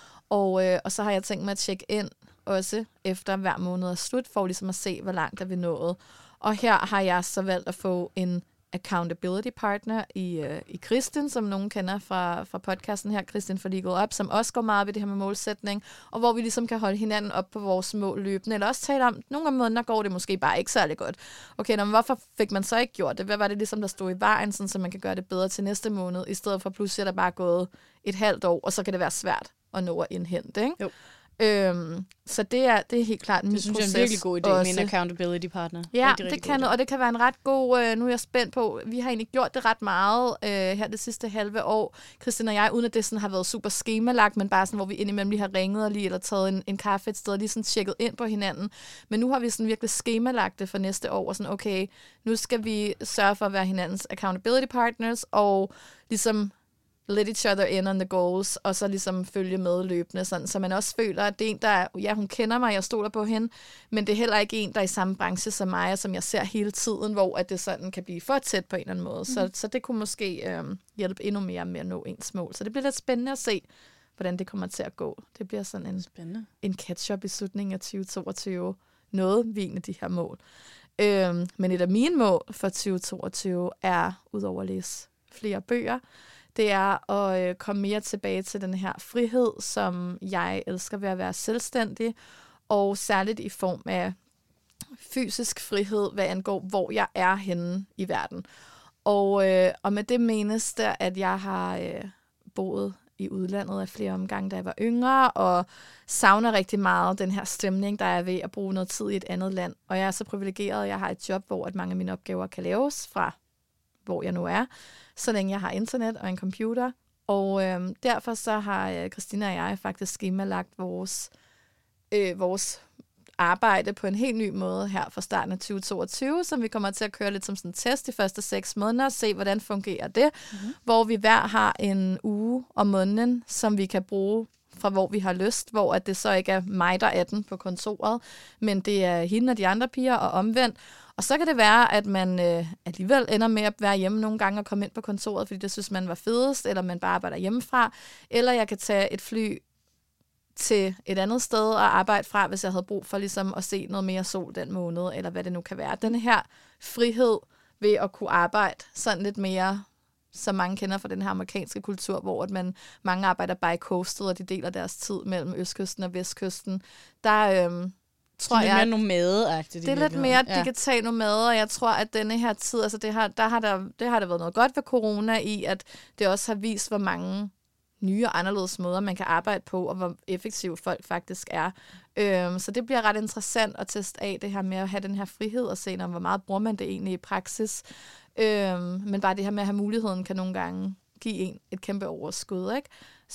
Speaker 7: Og så har jeg tænkt mig at tjekke ind også efter hver måned er slut, for ligesom at se, hvor langt er vi nået. Og her har jeg så valgt at få en accountability partner i Kristin, som nogen kender fra podcasten her, Kristin for Legal Up, som også går meget op i det her med målsætning, og hvor vi ligesom kan holde hinanden op på vores mål løbende, eller også tale om, nogle af måneder går det måske bare ikke særlig godt. Okay, men hvorfor fik man så ikke gjort det? Hvad var det ligesom, der stod i vejen, sådan, så man kan gøre det bedre til næste måned, i stedet for pludselig er der bare gået et halvt år, og så kan det være svært at nå at indhente, ikke?
Speaker 8: Jo.
Speaker 7: Så det er helt klart en proces.
Speaker 8: Det synes jeg er en virkelig god idé med en accountability partner.
Speaker 7: Ja, det kan og det kan være en ret god, nu er jeg spændt på, vi har egentlig gjort det ret meget her det sidste halve år, Kristin og jeg, uden at det sådan har været super skemalagt, men bare sådan, hvor vi indimellem lige har ringet og lige, eller taget en kaffe et sted, og lige sådan tjekket ind på hinanden. Men nu har vi sådan virkelig skemalagt det for næste år, og sådan, okay, nu skal vi sørge for at være hinandens accountability partners, og ligesom let each other in on the goals, og så ligesom følge med løbende, sådan, så man også føler, at det er en, der, hun kender mig, jeg stoler på hende, men det er heller ikke en, der er i samme branche som mig, og som jeg ser hele tiden, hvor at det sådan kan blive for tæt på en eller anden måde. Så det kunne måske hjælpe endnu mere med at nå ens mål. Så det bliver lidt spændende at se, hvordan det kommer til at gå. Det bliver sådan en catch-up i slutningen af 2022. Noget vi en af de her mål. Men et af mine mål for 2022 er, udover at læse flere bøger, det er at komme mere tilbage til den her frihed, som jeg elsker ved at være selvstændig, og særligt i form af fysisk frihed, hvad angår, hvor jeg er henne i verden. Og med det menes det, at jeg har boet i udlandet af flere omgange, da jeg var yngre, og savner rigtig meget den her stemning, der er ved at bruge noget tid i et andet land. Og jeg er så privilegeret, at jeg har et job, hvor at mange af mine opgaver kan laves fra, hvor jeg nu er, så længe jeg har internet og en computer. Og derfor så har Christina og jeg faktisk skemalagt vores arbejde på en helt ny måde her fra starten af 2022, som vi kommer til at køre lidt som sådan en test de første 6 måneder, og se, hvordan fungerer det, hvor vi hver har en uge om måneden, som vi kan bruge fra hvor vi har lyst, hvor at det så ikke er mig, der er den på kontoret, men det er hende og de andre piger, og omvendt. Og så kan det være, at man alligevel ender med at være hjemme nogle gange og komme ind på kontoret, fordi det synes man var fedest, eller man bare arbejder hjemmefra, eller jeg kan tage et fly til et andet sted og arbejde fra, hvis jeg havde brug for ligesom at se noget mere sol den måned, eller hvad det nu kan være. Den her frihed ved at kunne arbejde sådan lidt mere, som mange kender fra den her amerikanske kultur, hvor at mange arbejder bi-coasted, og de deler deres tid mellem østkysten og vestkysten. Der tror jeg,
Speaker 8: lidt mere nomade-agtigt.
Speaker 7: Det er lidt mere digital nomade, og jeg tror, at denne her tid, altså det har der været noget godt ved corona i, at det også har vist, hvor mange nye og anderledes måder, man kan arbejde på, og hvor effektive folk faktisk er. Så det bliver ret interessant at teste af det her med at have den her frihed, og se, hvor meget bruger man det egentlig i praksis. Men bare det her med at have muligheden, kan nogle gange give en et kæmpe overskud, ikke?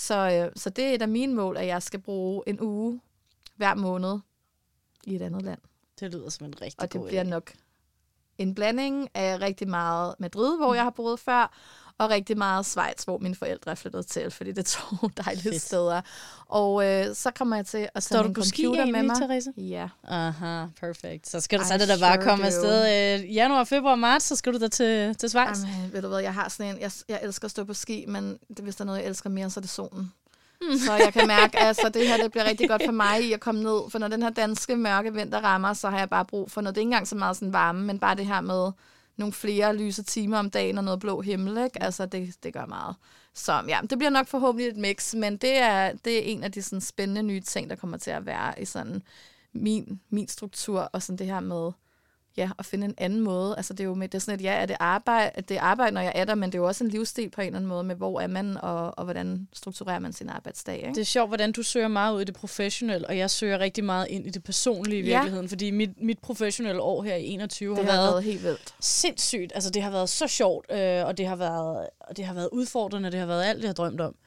Speaker 7: Så det er et af mine mål, at jeg skal bruge en uge hver måned i et andet land.
Speaker 8: Det lyder som en rigtig god idé.
Speaker 7: Og det bliver nok en blanding af rigtig meget Madrid, hvor jeg har boet før, og rigtig meget Schweiz, hvor mine forældre er flyttet til, fordi det er 2 dejlige steder. Og så kommer jeg til at tage min computer med mig.
Speaker 8: Therese?
Speaker 7: Ja.
Speaker 8: Aha, perfekt. Så skal du så da bare komme afsted januar, februar, marts, så skal du da til Schweiz.
Speaker 7: Jamen, ved du hvad, jeg har sådan en, jeg elsker at stå på ski, men hvis der er noget, jeg elsker mere, så er det solen. Så jeg kan mærke, at altså, det her det bliver rigtig godt for mig i at komme ned, for når den her danske mørke vinter rammer, så har jeg bare brug for noget. Det er ikke engang så meget sådan varme, men bare det her med nogle flere lyse timer om dagen og noget blå himmel, ikke? Altså, det gør meget. Så ja, det bliver nok forhåbentlig et mix, men det er en af de sådan spændende nye ting, der kommer til at være i sådan min struktur, og sådan det her med at finde en anden måde. Altså, det er jo med, det er sådan, at det er arbejde, når jeg er der, men det er jo også en livsstil på en eller anden måde med, hvor er man, og hvordan strukturerer man sin arbejdsdag, ikke?
Speaker 8: Det er sjovt, hvordan du søger meget ud i det professionelle, og jeg søger rigtig meget ind i det personlige i virkeligheden, fordi mit professionelle år her i 21 har været
Speaker 7: helt vildt.
Speaker 8: Sindssygt. Altså, det har været så sjovt, og det har været udfordrende, det har været alt, jeg har drømt om.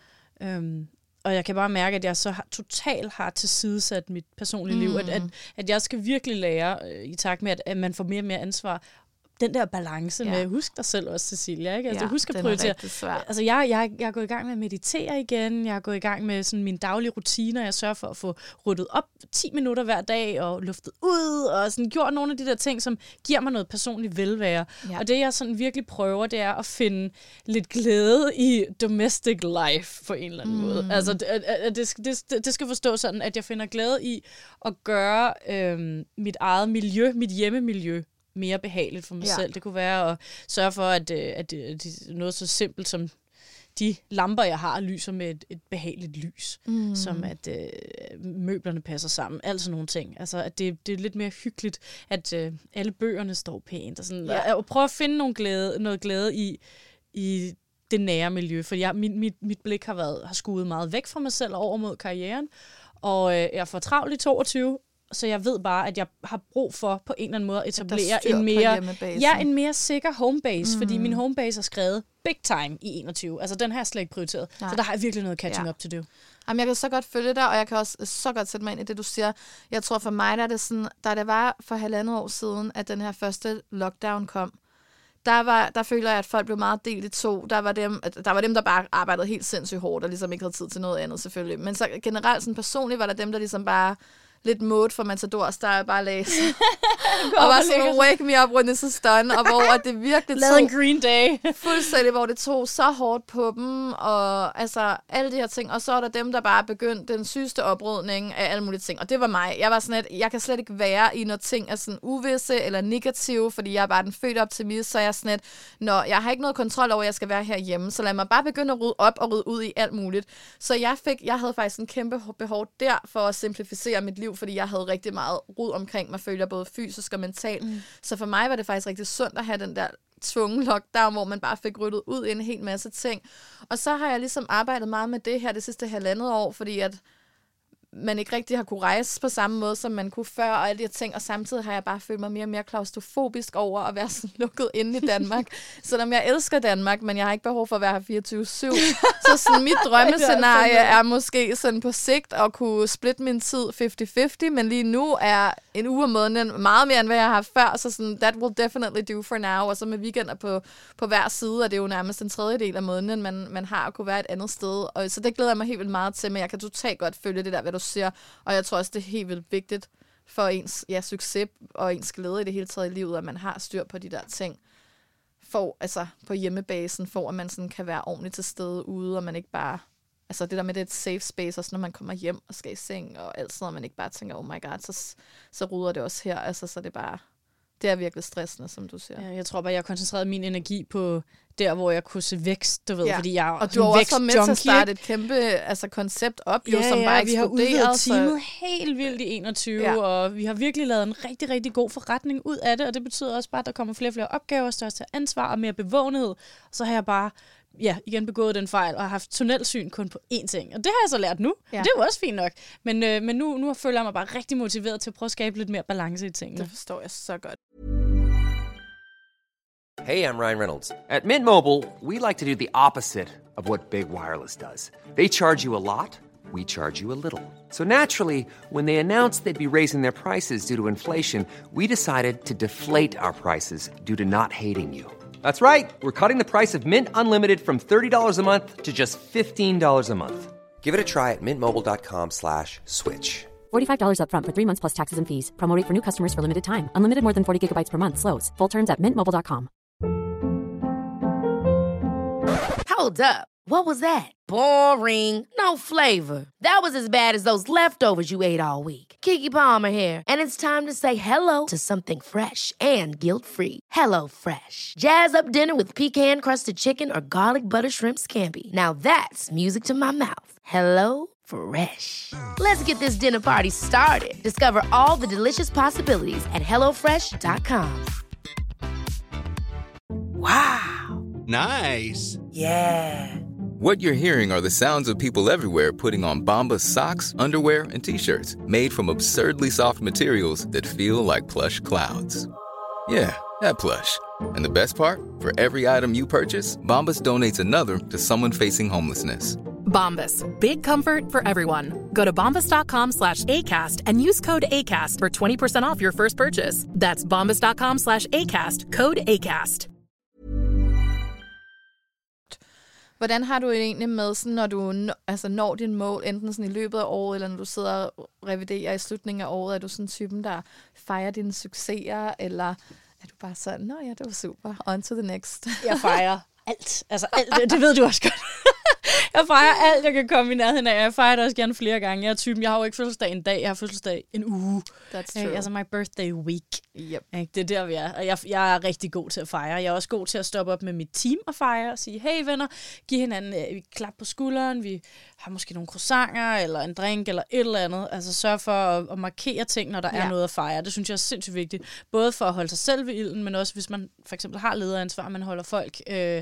Speaker 8: Og jeg kan bare mærke, at jeg så totalt har tilsidesat mit personlige liv. At jeg skal virkelig lære, i takt med, at man får mere og mere ansvar, den der balance med, husk dig selv også, Cecilia, ikke? Altså, husk at prioritere. Altså, jeg er gået i gang med at meditere igen, jeg er gået i gang med sådan mine daglige rutiner, jeg sørger for at få ryddet op 10 minutter hver dag, og luftet ud, og sådan gjort nogle af de der ting, som giver mig noget personligt velvære. Ja. Og det, jeg sådan virkelig prøver, det er at finde lidt glæde i domestic life, på en eller anden måde. Altså, det skal forstå sådan, at jeg finder glæde i at gøre mit eget miljø, mit hjemmemiljø, mere behageligt for mig selv. Det kunne være at sørge for, at noget så simpelt som de lamper, jeg har, lyser med et behageligt lys. Som at møblerne passer sammen. Altså nogle ting. Altså, at det er lidt mere hyggeligt, at alle bøgerne står pænt. Og sådan. Og prøve at finde noget glæde i det nære miljø. For mit blik har skuet meget væk fra mig selv og over mod karrieren. Og jeg er for travlt i 22, så jeg ved bare, at jeg har brug for på en eller anden måde at etablere en mere sikker homebase, fordi min homebase er skrevet big time i 21. Altså, den har jeg slet ikke prioriteret. Nej. Så der har jeg virkelig noget catching up to do.
Speaker 7: Jamen, jeg kan så godt følge dig, og jeg kan også så godt sætte mig ind i det, du siger. Jeg tror for mig, der er det sådan, da det var for 1,5 år siden, at den her første lockdown kom, der føler jeg, at folk blev meget delt i 2. Der var dem, der bare arbejdede helt sindssygt hårdt, og ligesom ikke havde tid til noget andet, selvfølgelig. Men så generelt sådan personligt var der dem, der ligesom bare lidt mode for Matadors, der bare læste. Og var sådan, wake me up when it's a stun, og hvor det virkelig
Speaker 8: tog en Green Day.
Speaker 7: Fuldstændig, hvor det tog så hårdt på dem, og altså alle de her ting. Og så er der dem, der bare begyndte den sygeste oprydning af alle mulige ting. Og det var mig. Jeg var sådan, at jeg kan slet ikke være i noget ting af sådan uvisse eller negative, fordi jeg er bare den fødte optimist, så jeg er sådan, at jeg har ikke noget kontrol over, at jeg skal være herhjemme, så lad mig bare begynde at rydde op og rydde ud i alt muligt. Så jeg havde faktisk en kæmpe behov der for at simplificere mit liv, fordi jeg havde rigtig meget rod omkring mig, føler både fysisk og mentalt. Så for mig var det faktisk rigtig sundt at have den der tvungen lockdown, hvor man bare fik ryddet ud en hel masse ting. Og så har jeg ligesom arbejdet meget med det her det sidste 1,5 år, fordi at man ikke rigtig har kunne rejse på samme måde, som man kunne før, og alle de her ting, og samtidig har jeg bare følt mig mere og mere klaustrofobisk over at være sådan lukket inde i Danmark. Selvom jeg elsker Danmark, men jeg har ikke behov for at være her 24/7. Så sådan, mit drømmescenarie er måske sådan på sigt at kunne splitte min tid 50-50, men lige nu er en uge om måneden meget mere, end hvad jeg har haft før, så sådan, that will definitely do for now, og så med weekender på hver side, og det er jo nærmest en tredjedel af måneden, man har at kunne være et andet sted. Og så det glæder jeg mig helt vildt meget til, men jeg kan totalt godt følge det der, hvad du siger, og jeg tror også, det er helt vildt vigtigt for ens succes og ens glæde i det hele taget i livet, at man har styr på de der ting på hjemmebasen, for at man sådan kan være ordentligt til stede ude, og man ikke bare, altså det der med det er et safe space, også når man kommer hjem og skal i seng og alt sådan, og man ikke bare tænker, oh my god, så ruder det også her, altså så det er bare, det er virkelig stressende, som du siger.
Speaker 8: Ja, jeg tror bare, jeg koncentrerede min energi på der, hvor jeg kunne se vækst, du ved, fordi jeg
Speaker 7: og du har også været med til at starte et kæmpe koncept op, som bare
Speaker 8: vi har udvidet teamet helt vildt i 21, og vi har virkelig lavet en rigtig, rigtig god forretning ud af det, og det betyder også bare, at der kommer flere og flere opgaver, større ansvar og mere bevågenhed. Og så har jeg bare igen begået den fejl, og har haft tunnelsyn kun på én ting. Og det har jeg så lært nu. Ja. Det er jo også fint nok. Men nu føler jeg mig bare rigtig motiveret til at prøve at skabe lidt mere balance i tingene.
Speaker 7: Det forstår jeg så godt.
Speaker 9: Hey, I'm Ryan Reynolds. At Mint Mobile, we like to do the opposite of what Big Wireless does. They charge you a lot, we charge you a little. So naturally, when they announced they'd be raising their prices due to inflation, we decided to deflate our prices due to not hating you. That's right. We're cutting the price of Mint Unlimited from $30 a month to just $15 a month. Give it a try at mintmobile.com/switch.
Speaker 10: $45 up front for 3 months plus taxes and fees. Promo rate for new customers for limited time. Unlimited more than 40 gigabytes per month. Slows full terms at mintmobile.com.
Speaker 1: Hold up. What was that? Boring. No flavor. That was as bad as those leftovers you ate all week. Keke Palmer here, and it's time to say hello to something fresh and guilt-free. Hello Fresh. Jazz up dinner with pecan-crusted chicken or garlic butter shrimp scampi. Now that's music to my mouth. Hello Fresh. Let's get this dinner party started. Discover all the delicious possibilities at hellofresh.com.
Speaker 11: Wow.
Speaker 12: Nice.
Speaker 11: Yeah.
Speaker 13: What you're hearing are the sounds of people everywhere putting on Bombas socks, underwear, and T-shirts made from absurdly soft materials that feel like plush clouds. Yeah, that plush. And the best part? For every item you purchase, Bombas donates another to someone facing homelessness.
Speaker 6: Bombas. Big comfort for everyone. Go to bombas.com/ACAST and use code ACAST for 20% off your first purchase. That's bombas.com/ACAST. Code ACAST.
Speaker 7: Hvordan har du egentlig med, sådan, når du når din mål, enten sådan i løbet af året, eller når du sidder og reviderer i slutningen af året, er du sådan typen, der fejrer dine succeser, eller er du bare sådan, nå ja, det var super, on to the next?
Speaker 8: Jeg fejrer alt. Altså alt, det ved du også godt. Jeg fejrer alt, jeg kan komme i nærheden af. Jeg fejrer det også gerne flere gange. Jeg er typen, jeg har jo ikke fødselsdag en dag, jeg har fødselsdag en uge.
Speaker 7: That's true.
Speaker 8: Altså my birthday week.
Speaker 7: Yep.
Speaker 8: Det er der, vi er. Og jeg er rigtig god til at fejre. Jeg er også god til at stoppe op med mit team og fejre og sige, hey venner, giv hinanden et klap på skulderen. Vi har måske nogle croissanter, eller en drink, eller et eller andet. Altså sørg for at markere ting, når der er noget at fejre. Det synes jeg er sindssygt vigtigt. Både for at holde sig selv ved ilden, men også hvis man for eksempel har lederansvar, man holder folk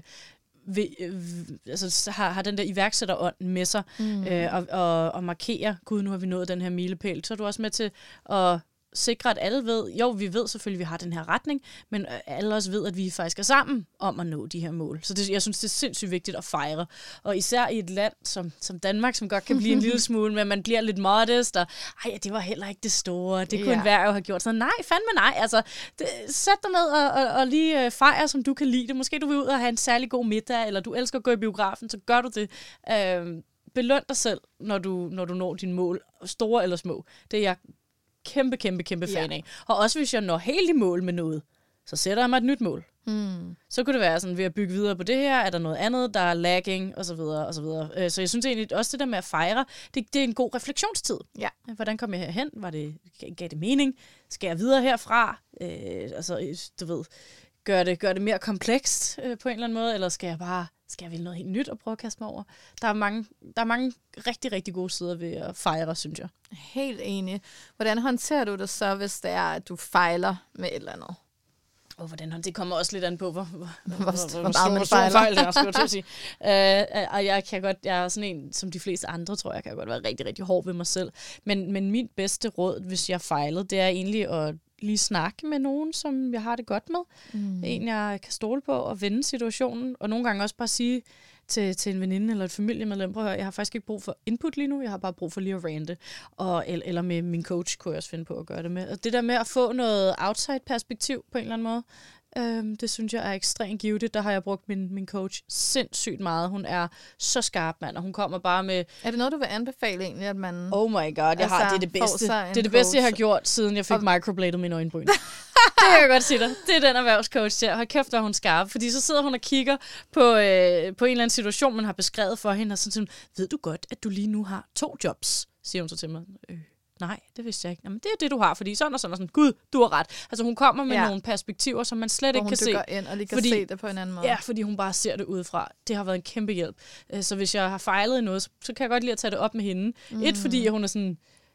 Speaker 8: altså har den der iværksætterånd med sig, og markere, gud, nu har vi nået den her milepæl. Så er du også med til at sikre, at alle ved, jo, vi ved selvfølgelig, at vi har den her retning, men alle også ved, at vi faktisk er sammen om at nå de her mål. Så jeg synes, det er sindssygt vigtigt at fejre. Og især i et land som Danmark, som godt kan blive en lille smule, men man bliver lidt modest, og det var heller ikke det store. Det kunne enhver jo have gjort. Så nej, fandme nej. Altså, sæt dig ned og lige fejre, som du kan lide det. Måske du vil ud og have en særlig god middag, eller du elsker at gå i biografen, så gør du det. Beløn dig selv, når du når dine mål, store eller små. Det er jeg kæmpe fan af. Og også hvis jeg når helt i mål med noget, så sætter jeg mig et nyt mål. Så kunne det være sådan, ved at bygge videre på det her, er der noget andet, der er lagging, og så videre, og så videre. Så jeg synes egentlig også, det der med at fejre, det er en god refleksionstid. Ja. Hvordan kom jeg herhen? Gav det mening? Skal jeg videre herfra? Altså, du ved, gør det mere komplekst på en eller anden måde, eller skal jeg vælge noget helt nyt og prøve at kaste mig over? Der er mange rigtig, rigtig gode sider ved at fejre, synes jeg. Helt enig. Hvordan håndterer du det så, hvis det er, at du fejler med et eller andet? Hvordan det kommer også lidt an på, hvor
Speaker 7: meget man
Speaker 8: stor fejl det er, skulle jeg sige. Jeg er sådan en, som de fleste andre, tror jeg, kan godt være rigtig, rigtig hård ved mig selv. Men min bedste råd, hvis jeg fejlede, det er egentlig at lige snakke med nogen, som jeg har det godt med. En, jeg kan stole på og vende situationen. Og nogle gange også bare sige til en veninde eller et familiemedlem, prøv at høre, jeg har faktisk ikke brug for input lige nu, jeg har bare brug for lige at rante. Eller med min coach kunne jeg også finde på at gøre det med. Og det der med at få noget outside-perspektiv på en eller anden måde, det synes jeg er ekstremt givet. Der har jeg brugt min coach sindssygt meget. Hun er så skarp, mand, og hun kommer bare med...
Speaker 7: Er det noget, du vil anbefale egentlig, at man...
Speaker 8: Oh my god, det er det bedste. Det er det bedste, jeg har gjort, siden jeg fik microbladet mine øjenbryn. Det kan jeg godt sige dig. Det er den erhvervscoach der. Hold kæft, hvor hun skarp. Fordi så sidder hun og kigger på en eller anden situation, man har beskrevet for hende, og sådan, ved du godt, at du lige nu har 2 jobs, siger hun så til mig. Nej, det vidste jeg ikke. Jamen, det er det, du har, fordi sådan og sådan og sådan. Gud, du har ret. Altså, hun kommer med nogle perspektiver, som man slet ikke kan se.
Speaker 7: Hvor hun dykker ind og lige kan se det på en anden måde.
Speaker 8: Ja, fordi hun bare ser det udefra. Det har været en kæmpe hjælp. Så hvis jeg har fejlet i noget, så kan jeg godt lide at tage det op med hende. Fordi hun er sådan...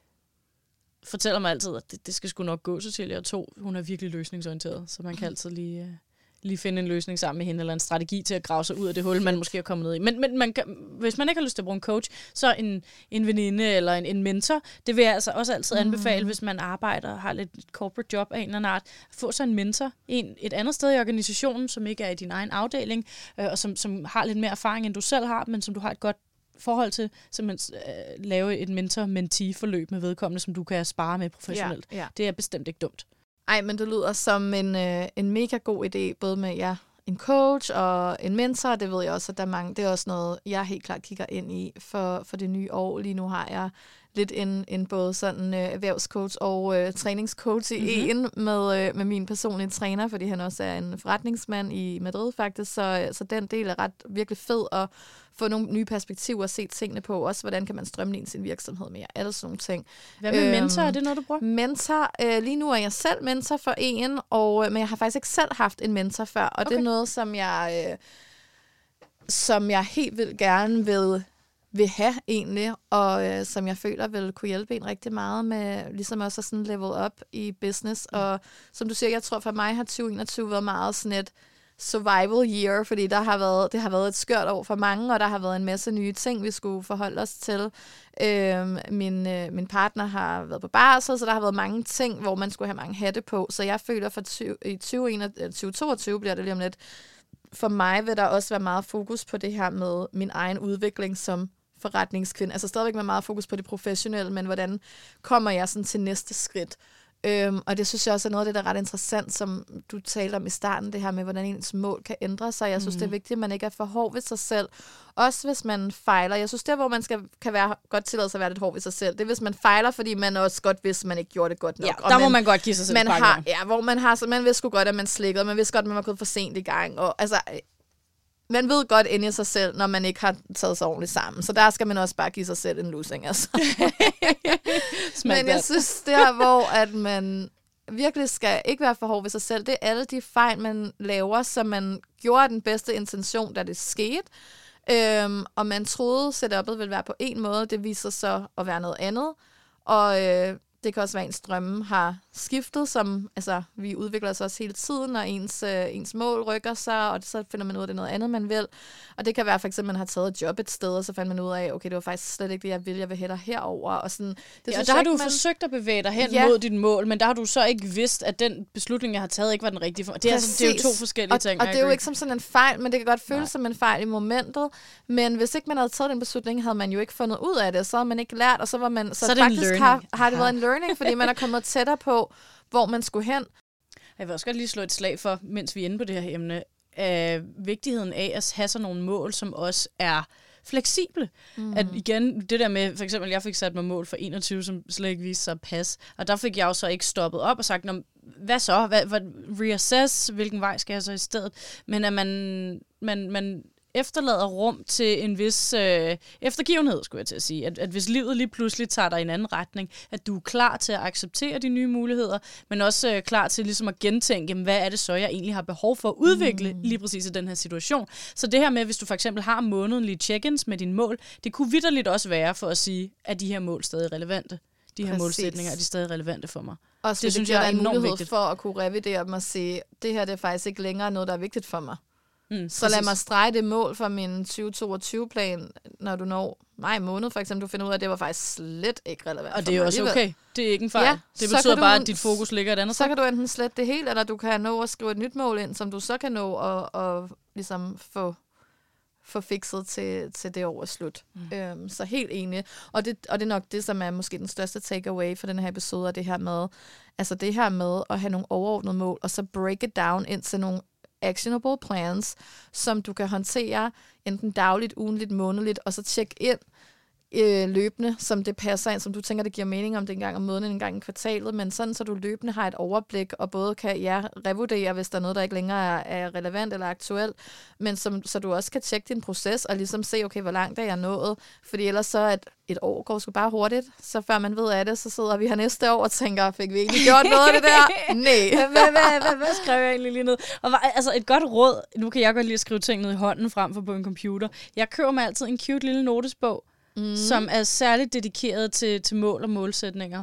Speaker 8: fortæller mig altid, at det skal sgu nok gå, Cecilia. Og 2, hun er virkelig løsningsorienteret, så man kan altid lige finde en løsning sammen med hende, eller en strategi til at grave sig ud af det hul, man måske er kommet ned i. Men man kan, hvis man ikke har lyst til at bruge en coach, så en veninde eller en mentor, det vil jeg altså også altid anbefale, hvis man arbejder og har lidt corporate job af en eller anden art. Få så en mentor et andet sted i organisationen, som ikke er i din egen afdeling, og som har lidt mere erfaring, end du selv har, men som du har et godt forhold til, man lave et mentor-mentee-forløb med vedkommende, som du kan spare med professionelt. Ja. Det er bestemt ikke dumt.
Speaker 7: Ej, men det lyder som en mega god idé, både med en coach og en mentor. Det ved jeg også, at der er mange. Det er også noget, jeg helt klart kigger ind i for det nye år. Lige nu har jeg lidt en både sådan erhvervscoach og træningscoach i en med min personlige træner, fordi han også er en forretningsmand i Madrid faktisk. Så den del er virkelig fed at få nogle nye perspektiver og se tingene på. Også hvordan kan man strømline sin virksomhed mere. Alle sådan nogle ting.
Speaker 8: Hvad med mentor? Er det noget, du bruger?
Speaker 7: Mentor. Lige nu er jeg selv mentor for en, men jeg har faktisk ikke selv haft en mentor før. Og det er noget, som jeg helt vildt gerne vil have egentlig, og som jeg føler vil kunne hjælpe en rigtig meget med, ligesom også sådan level up i business. Og som du siger, jeg tror for mig har 2021 været meget sådan et survival year, fordi det har været et skørt år for mange, og der har været en masse nye ting, vi skulle forholde os til. Min partner har været på barsel, så der har været mange ting, hvor man skulle have mange hatte på. Så jeg føler for 2022 bliver det lige om lidt. For mig vil der også være meget fokus på det her med min egen udvikling som forretningskvinde. Altså stadigvæk med meget fokus på det professionelle, men hvordan kommer jeg sådan til næste skridt? Og det synes jeg også er noget af det, der er ret interessant, som du talte om i starten, det her med, hvordan ens mål kan ændre sig. Jeg synes, det er vigtigt, at man ikke er for hård ved sig selv. Også hvis man fejler. Jeg synes, det er, hvor man kan være godt tillade sig at være lidt hård ved sig selv. Det er, hvis man fejler, fordi man også godt vidste, at man ikke gjorde det godt nok.
Speaker 8: Ja, der må man godt give sig selv
Speaker 7: hvor man vidste sgu godt, at man slikkede, man vidste godt, at man var gået for sent i gang. Og altså... Man ved godt inde i sig selv, når man ikke har taget sig ordentligt sammen. Så der skal man også bare give sig selv en losing. Altså. Men jeg synes, der hvor at man virkelig skal ikke være for hård ved sig selv, det er alle de fejl, man laver, som man gjorde den bedste intention, da det skete. Og man troede, setup'et ville være på en måde. Det viser sig at være noget andet. Og det kan også være, at ens drømme har skiftet, som altså, vi udvikler os også hele tiden, og ens mål rykker sig, og så finder man ud af, det er noget andet, man vil. Og det kan være, for eksempel, at man har taget et job et sted, og så finder man ud af, okay, det var faktisk slet ikke det, jeg vil hellere herover. Og sådan, det
Speaker 8: der har du forsøgt at bevæge dig hen mod dit mål, men der har du så ikke vidst, at den beslutning, jeg har taget, ikke var den rigtige. Det er jo 2 forskellige ting.
Speaker 7: Og det er jo ikke som sådan en fejl, men det kan godt føles som en fejl i momentet. Men hvis ikke man havde taget den beslutning, havde man jo ikke fundet ud af det, så havde man ikke lært, og så var man så faktisk har det været en learning, fordi man er kommet tættere på, hvor man skulle hen.
Speaker 8: Jeg vil også godt lige slå et slag for, mens vi er inde på det her emne, vigtigheden af at have sådan nogle mål, som også er fleksible. At igen, det der med, for eksempel, jeg fik sat mig mål for 21, som slet ikke viste sig at passe, og der fik jeg jo så ikke stoppet op og sagt, hvad så? Reassess, hvilken vej skal jeg så i stedet? Men at man efterlader rum til en vis eftergivenhed, skulle jeg til at sige. At hvis livet lige pludselig tager dig i en anden retning, at du er klar til at acceptere de nye muligheder, men også klar til ligesom at gentænke, hvad er det så, jeg egentlig har behov for at udvikle lige præcis i den her situation. Så det her med, hvis du for eksempel har månedlige check-ins med dine mål, det kunne vitterligt også være for at sige, at de her mål stadig relevante. de her målsætninger, er de stadig relevante for mig.
Speaker 7: Og så det synes jeg er en mulighed vigtigt for at kunne revidere dem og sige, det her det er faktisk ikke længere noget, der er vigtigt for mig. Så lad mig strege det mål for min 2022-plan, når du når maj måned, for eksempel, du finder ud af, at det var faktisk slet ikke relevant.
Speaker 8: Og det er også okay. Det er ikke en fejl. Ja, det betyder bare, at dit fokus ligger et andet sted.
Speaker 7: Så kan du enten slette det helt, eller du kan nå at skrive et nyt mål ind, som du så kan nå og ligesom få fikset til det år er slut. Så helt enig. Og det er nok det, som er måske den største takeaway for den her episode, det her med at have nogle overordnede mål, og så break it down ind til nogle actionable plans, som du kan håndtere enten dagligt, ugenligt, månedligt, og så tjekke ind løbende, som det passer ind, som du tænker, det giver mening om det en gang om måneden, en gang i kvartalet, men sådan, så du løbende har et overblik, og både kan revurdere, hvis der er noget, der ikke længere er relevant eller aktuelt, men så du også kan tjekke din proces, og ligesom se, okay, hvor langt er jeg nået, fordi ellers så at et år går sgu bare hurtigt, så før man ved af det, så sidder vi her næste år og tænker, fik vi egentlig gjort noget af det der? Nej.
Speaker 8: Hvad skrev jeg egentlig lige ned? Og altså et godt råd, nu kan jeg godt lide at skrive ting ned i hånden frem for på en computer. Jeg køber mig altid en cute lille notesbog, som er særligt dedikeret til mål og målsætninger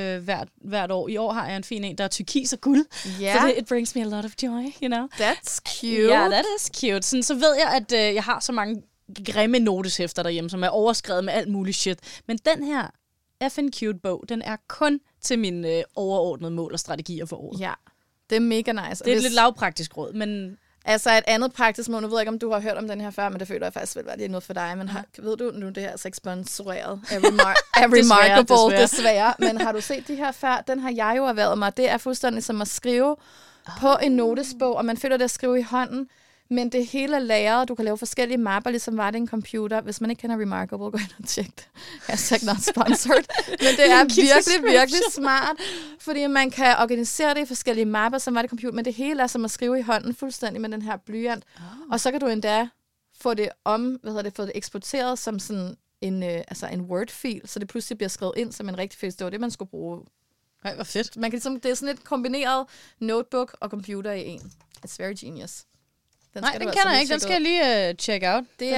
Speaker 8: hvert år. I år har jeg en fin en, der er turkis og guld. Så it brings me a lot of joy, you know.
Speaker 7: That's cute.
Speaker 8: Ja, that is cute. Sådan, så ved jeg, at jeg har så mange grimme noteshæfter derhjemme, som er overskrevet med alt muligt shit. Men den her effing cute bog, den er kun til mine overordnede mål og strategier for året.
Speaker 7: Ja, det er mega nice.
Speaker 8: Det er et lidt lavpraktisk råd, men...
Speaker 7: Altså et andet praktisk mål, nu ved jeg ikke, om du har hørt om den her før, men det føler jeg faktisk vel, at det er noget for dig. Men ved du nu, det her er ikke sponsoreret af Remarkable, desværre. Men har du set de her før? Den har jeg jo erhvervet mig. Det er fuldstændig som at skrive på en notesbog, og man føler det at skrive i hånden. Men det hele er lagret. Du kan lave forskellige mapper, ligesom var det en computer. Hvis man ikke kender Remarkable, gå ind og tjek det. Hashtag not sponsored. Men det er virkelig, virkelig smart. Fordi man kan organisere det i forskellige mapper, som var det computer. Men det hele er som at skrive i hånden fuldstændig med den her blyant. Og så kan du endda få det få det eksporteret som sådan en Word-fil, så det pludselig bliver skrevet ind som en rigtig fil. Det var det, man skulle bruge.
Speaker 8: Nej, hvor fedt.
Speaker 7: Man kan ligesom, det er sådan et kombineret notebook og computer i en. It's very genius.
Speaker 8: Den kender jeg ikke. Den skal jeg lige check out.
Speaker 7: Det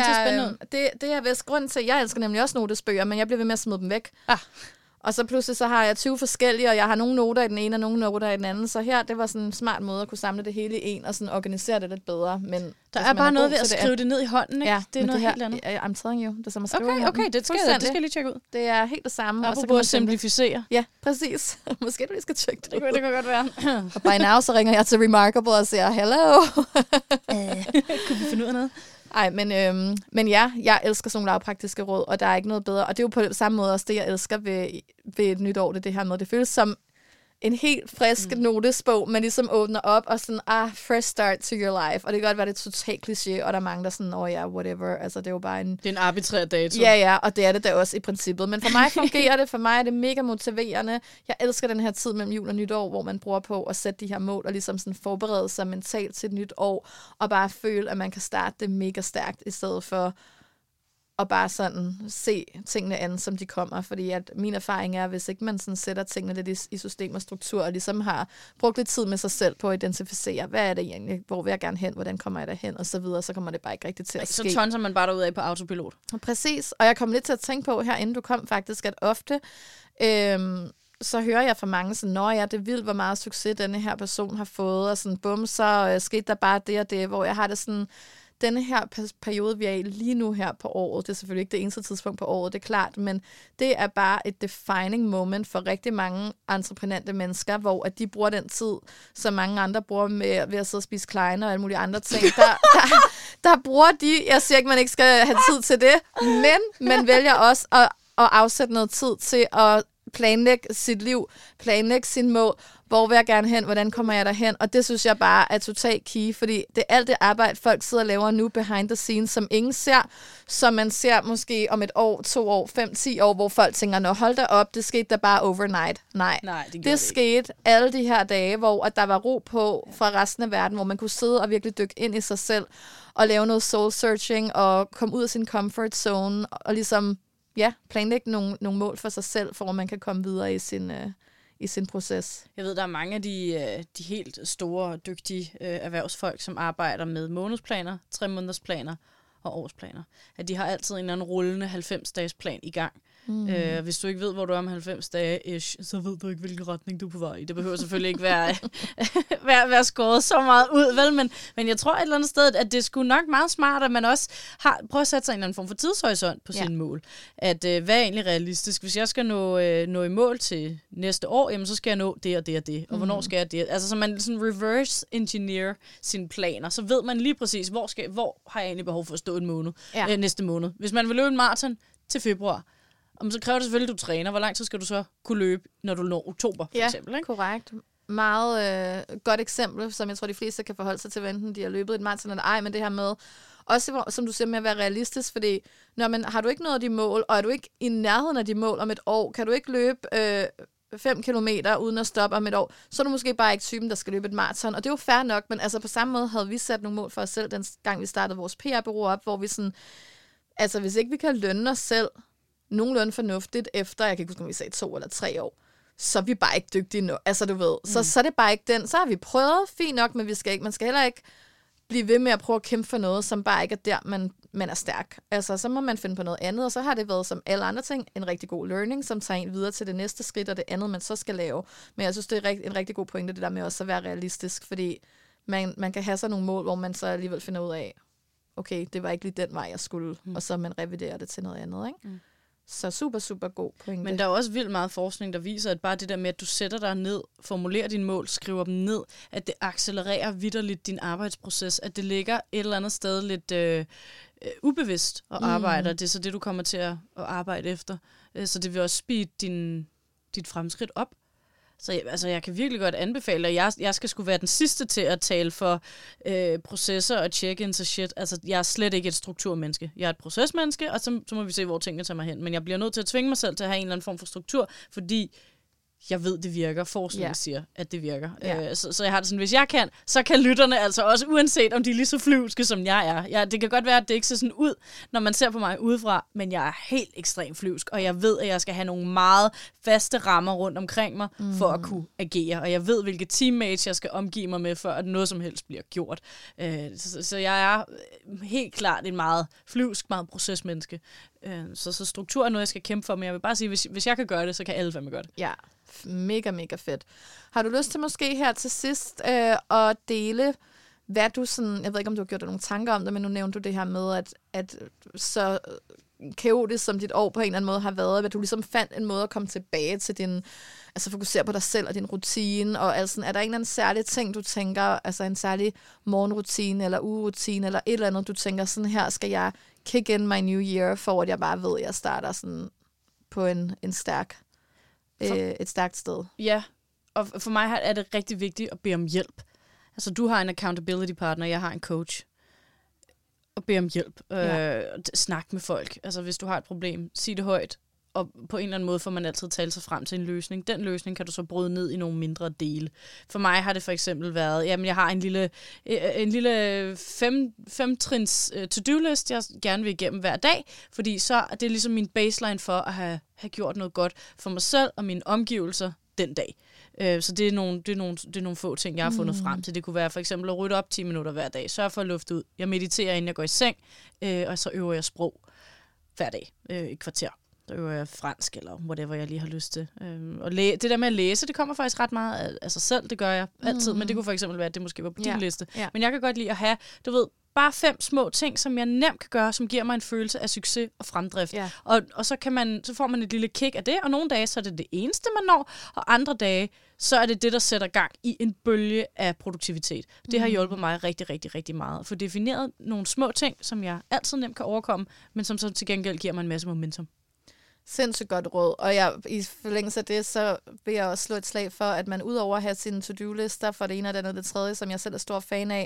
Speaker 7: er vist grund til, jeg elsker nemlig også notesbøger, men jeg bliver ved med at smide dem væk. Og så pludselig så har jeg 20 forskellige, og jeg har nogle noter i den ene, og nogle noter i den anden. Så her, det var sådan en smart måde at kunne samle det hele i en, og sådan organisere det lidt bedre. Men
Speaker 8: der er bare noget ved at skrive det ned i hånden, ikke?
Speaker 7: Ja,
Speaker 8: det er noget helt andet.
Speaker 7: I'm telling you, det er som at skrive i hånden.
Speaker 8: Okay, det skal jeg lige tjekke ud.
Speaker 7: Det er helt det samme.
Speaker 8: Og så kan man simplificere.
Speaker 7: Ja, præcis. Måske du lige skal tjekke det.
Speaker 8: Det kan godt være.
Speaker 7: Og by now, så ringer jeg til Remarkable og siger, hello.
Speaker 8: Kunne vi finde ud af noget?
Speaker 7: Ej, men ja, jeg elsker sådan nogle lavpraktiske råd, og der er ikke noget bedre. Og det er jo på samme måde også det, jeg elsker ved et nyt år, det her med. Det føles som en helt frisk notesbog, man ligesom åbner op og sådan, fresh start to your life. Og det kan godt være, det er totalt kliché, og der er mange, der sådan, whatever. Altså, det er jo bare en...
Speaker 8: Det er en arbitrær dato.
Speaker 7: Ja, og det er det da også i princippet. Men for mig fungerer det. For mig er det mega motiverende. Jeg elsker den her tid mellem jul og nytår, hvor man bruger på at sætte de her mål, og ligesom sådan forberede sig mentalt til et nyt år, og bare føle, at man kan starte det mega stærkt, i stedet for og bare sådan se tingene an, som de kommer. Fordi at min erfaring er, hvis ikke man sådan sætter tingene lidt i system og struktur, og ligesom har brugt lidt tid med sig selv på at identificere, hvad er det egentlig, hvor vil jeg gerne hen, hvordan kommer jeg derhen, og så videre, så kommer det bare ikke rigtigt til at ske.
Speaker 8: Så tonser man bare derud af på autopilot.
Speaker 7: Præcis, og jeg kom lidt til at tænke på her, inden du kom faktisk, at ofte så hører jeg fra mange sådan, det er vildt, hvor meget succes denne her person har fået, og sådan, bum, så skete der bare det og det, hvor jeg har det sådan, denne her periode, vi er i lige nu her på året, det er selvfølgelig ikke det eneste tidspunkt på året, det er klart, men det er bare et defining moment for rigtig mange entreprenante mennesker, hvor at de bruger den tid, som mange andre bruger ved at sidde og spise kleiner og alle mulige andre ting. Der bruger de, jeg siger ikke, man ikke skal have tid til det, men man vælger også at afsætte noget tid til at planlægge sit liv, planlægge sin mål, hvor vil jeg gerne hen, hvordan kommer jeg derhen, og det synes jeg bare er totalt key, fordi det er alt det arbejde, folk sidder og laver nu behind the scenes, som ingen ser, som man ser måske om 1 år, 2 år, 5, 10 år, hvor folk tænker, hold da op, det skete da bare overnight. Nej, det skete alle de her dage, hvor at der var ro på fra resten af verden, hvor man kunne sidde og virkelig dykke ind i sig selv, og lave noget soul searching, og komme ud af sin comfort zone, og ligesom planlægge nogle mål for sig selv, for at man kan komme videre i sin proces.
Speaker 8: Jeg ved, der er mange af de helt store, dygtige erhvervsfolk, som arbejder med månedsplaner, 3-månedersplaner og årsplaner. At de har altid en eller anden rullende 90-dages plan i gang. Hvis du ikke ved, hvor du er om 90 dage-ish, så ved du ikke, hvilken retning du er på vej i. Det behøver selvfølgelig ikke være skåret så meget ud, vel? Men jeg tror et eller andet sted, at det skulle nok meget smart, at man også prøver at sætte sig en eller anden form for tidshorisont på sine mål. At hvad er egentlig realistisk? Hvis jeg skal nå i mål til næste år, jamen, så skal jeg nå det og det og det. Og hvornår skal jeg det? Altså, så man sådan reverse engineer sine planer, så ved man lige præcis, hvor har jeg egentlig behov for at stå en måned, næste måned. Hvis man vil løbe en maraton til februar, så kræver det selvfølgelig, at du træner. Hvor lang tid skal du så kunne løbe, når du når oktober, for eksempel? Ikke?
Speaker 7: Korrekt. Meget godt eksempel, som jeg tror, de fleste kan forholde sig til, enten de har løbet et maraton eller ej, men det her med, også som du siger, med at være realistisk, fordi har du ikke nået de mål, og er du ikke i nærheden af de mål om et år, kan du ikke løbe 5 kilometer uden at stoppe om et år, så er du måske bare ikke typen, der skal løbe et maraton. Og det er jo fair nok, men altså på samme måde havde vi sat nogle mål for os selv, den gang vi startede vores PR-bureau op, hvor vi sådan, altså hvis ikke vi kan lønne os selv nogenlunde fornuftigt efter, jeg kan ikke huske, om vi sagde 2 eller 3 år, så er vi bare ikke dygtige nok. Altså du ved, så er det bare ikke den. Så har vi prøvet, fint nok, men man skal heller ikke blive ved med at prøve at kæmpe for noget, som bare ikke er der, man er stærk. Altså, så må man finde på noget andet, og så har det været, som alle andre ting, en rigtig god learning, som tager en videre til det næste skridt, og det andet, man så skal lave. Men jeg synes, det er en rigtig god pointe, det der med også at være realistisk, fordi man kan have så nogle mål, hvor man så alligevel finder ud af, okay, det var ikke lige den vej, jeg skulle, og så man reviderer det til noget andet, ikke? Så super, super god pointe.
Speaker 8: Men der er også vildt meget forskning, der viser, at bare det der med, at du sætter dig ned, formulerer dine mål, skriver dem ned, at det accelererer vitterligt din arbejdsproces, at det ligger et eller andet sted lidt ubevidst at arbejde, og det er så det, du kommer til at arbejde efter. Så det vil også speede dit fremskridt op. Så jeg kan virkelig godt anbefale, at jeg skal sgu være den sidste til at tale for processer og check-ins og shit. Altså, jeg er slet ikke et strukturmenneske. Jeg er et procesmenneske, og så må vi se, hvor tingene tager mig hen. Men jeg bliver nødt til at tvinge mig selv til at have en eller anden form for struktur, fordi jeg ved, det virker. Forskningen siger, at det virker. Så jeg har det sådan, hvis jeg kan, så kan lytterne altså også, uanset om de er lige så flyvske, som jeg er. Det kan godt være, at det ikke ser sådan ud, når man ser på mig udefra, men jeg er helt ekstremt flyvsk, og jeg ved, at jeg skal have nogle meget faste rammer rundt omkring mig, for at kunne agere. Og jeg ved, hvilke teammates jeg skal omgive mig med, for at noget som helst bliver gjort. Så jeg er helt klart en meget flyvsk, meget procesmenneske. Så struktur er noget, jeg skal kæmpe for, men jeg vil bare sige, hvis jeg kan gøre det, så kan alle fandme gøre det.
Speaker 7: Ja, mega, mega fedt. Har du lyst til måske her til sidst at dele, hvad du sådan, jeg ved ikke, om du har gjort dig nogle tanker om det, men nu nævnte du det her med, at så kaotisk som dit år på en eller anden måde har været, at du ligesom fandt en måde at komme tilbage til din, altså fokusere på dig selv og din rutine, og altså, er der en eller anden særlig ting, du tænker, altså en særlig morgenrutine eller ugerutine, eller et eller andet, du tænker, sådan her skal jeg kick in my new year, for at jeg bare ved, at jeg starter sådan på en stærk, et stærkt sted.
Speaker 8: Ja, og for mig er det rigtig vigtigt at bede om hjælp. Altså, du har en accountability partner, jeg har en coach. Og bede om hjælp. Snak med folk. Altså, hvis du har et problem, sig det højt. Og på en eller anden måde får man altid tale sig frem til en løsning. Den løsning kan du så bryde ned i nogle mindre dele. For mig har det for eksempel været, jamen jeg har en lille 5-trins to-do-list, jeg gerne vil igennem hver dag, fordi så er det ligesom min baseline for at have gjort noget godt for mig selv og mine omgivelser den dag. Så det er nogle få ting, jeg har fundet frem til. Det kunne være for eksempel at rydde op 10 minutter hver dag. Sørg for at lufte ud. Jeg mediterer, inden jeg går i seng, og så øver jeg sprog hver dag, et kvarter. Der øver jeg fransk, eller whatever jeg lige har lyst til. Og det der med at læse, det kommer faktisk ret meget af sig selv. Det gør jeg altid, men det kunne for eksempel være, at det måske var på din liste. Ja. Men jeg kan godt lide at have, du ved, bare 5 små ting, som jeg nemt kan gøre, som giver mig en følelse af succes og fremdrift. Ja. Og så får man et lille kick af det, og nogle dage, så er det eneste, man når, og andre dage, så er det det, der sætter gang i en bølge af produktivitet. Det har hjulpet mig rigtig, rigtig, rigtig meget. At få defineret nogle små ting, som jeg altid nemt kan overkomme, men som så til gengæld giver mig en masse momentum.
Speaker 7: Sindssygt godt råd, og i forlængelse af det, så vil jeg også slå et slag for, at man udover at have sine to-do-lister for det ene og det andet og det tredje, som jeg selv er stor fan af,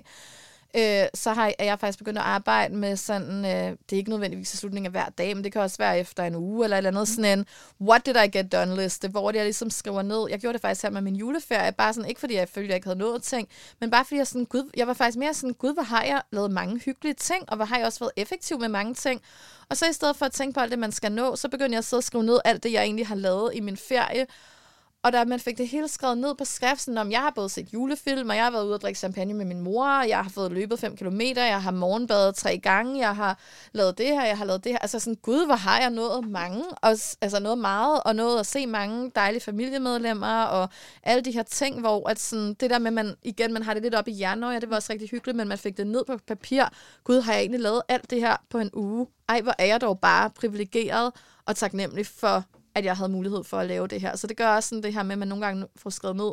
Speaker 7: så er jeg faktisk begyndt at arbejde med sådan, det er ikke nødvendigvis i slutningen af hver dag, men det kan også være efter en uge eller et eller andet, sådan en what did I get done liste, hvor jeg ligesom skriver ned. Jeg gjorde det faktisk her med min juleferie, bare sådan, ikke fordi jeg følte, jeg ikke havde nået ting, men bare fordi jeg var faktisk mere sådan, gud, hvor har jeg lavet mange hyggelige ting, og hvor har jeg også været effektiv med mange ting. Og så i stedet for at tænke på alt det, man skal nå, så begyndte jeg at sidde og skrive ned alt det, jeg egentlig har lavet i min ferie. Og da man fik det hele skrevet ned på skriften, om jeg har både set julefilm, og jeg har været ude og drikke champagne med min mor, jeg har fået løbet 5 kilometer, jeg har morgenbadet 3 gange, jeg har lavet det her, jeg har lavet det her. Altså sådan, gud, hvor har jeg nået mange, og, altså noget meget, og nået at se mange dejlige familiemedlemmer, og alle de her ting, hvor at sådan, det der med, man har det lidt op i hjernen, det var også rigtig hyggeligt, men man fik det ned på papir. Gud, har jeg egentlig lavet alt det her på en uge? Ej, hvor er jeg dog bare privilegeret og taknemmelig for, at jeg havde mulighed for at lave det her. Så det gør også sådan det her med, at man nogle gange får skrevet ned,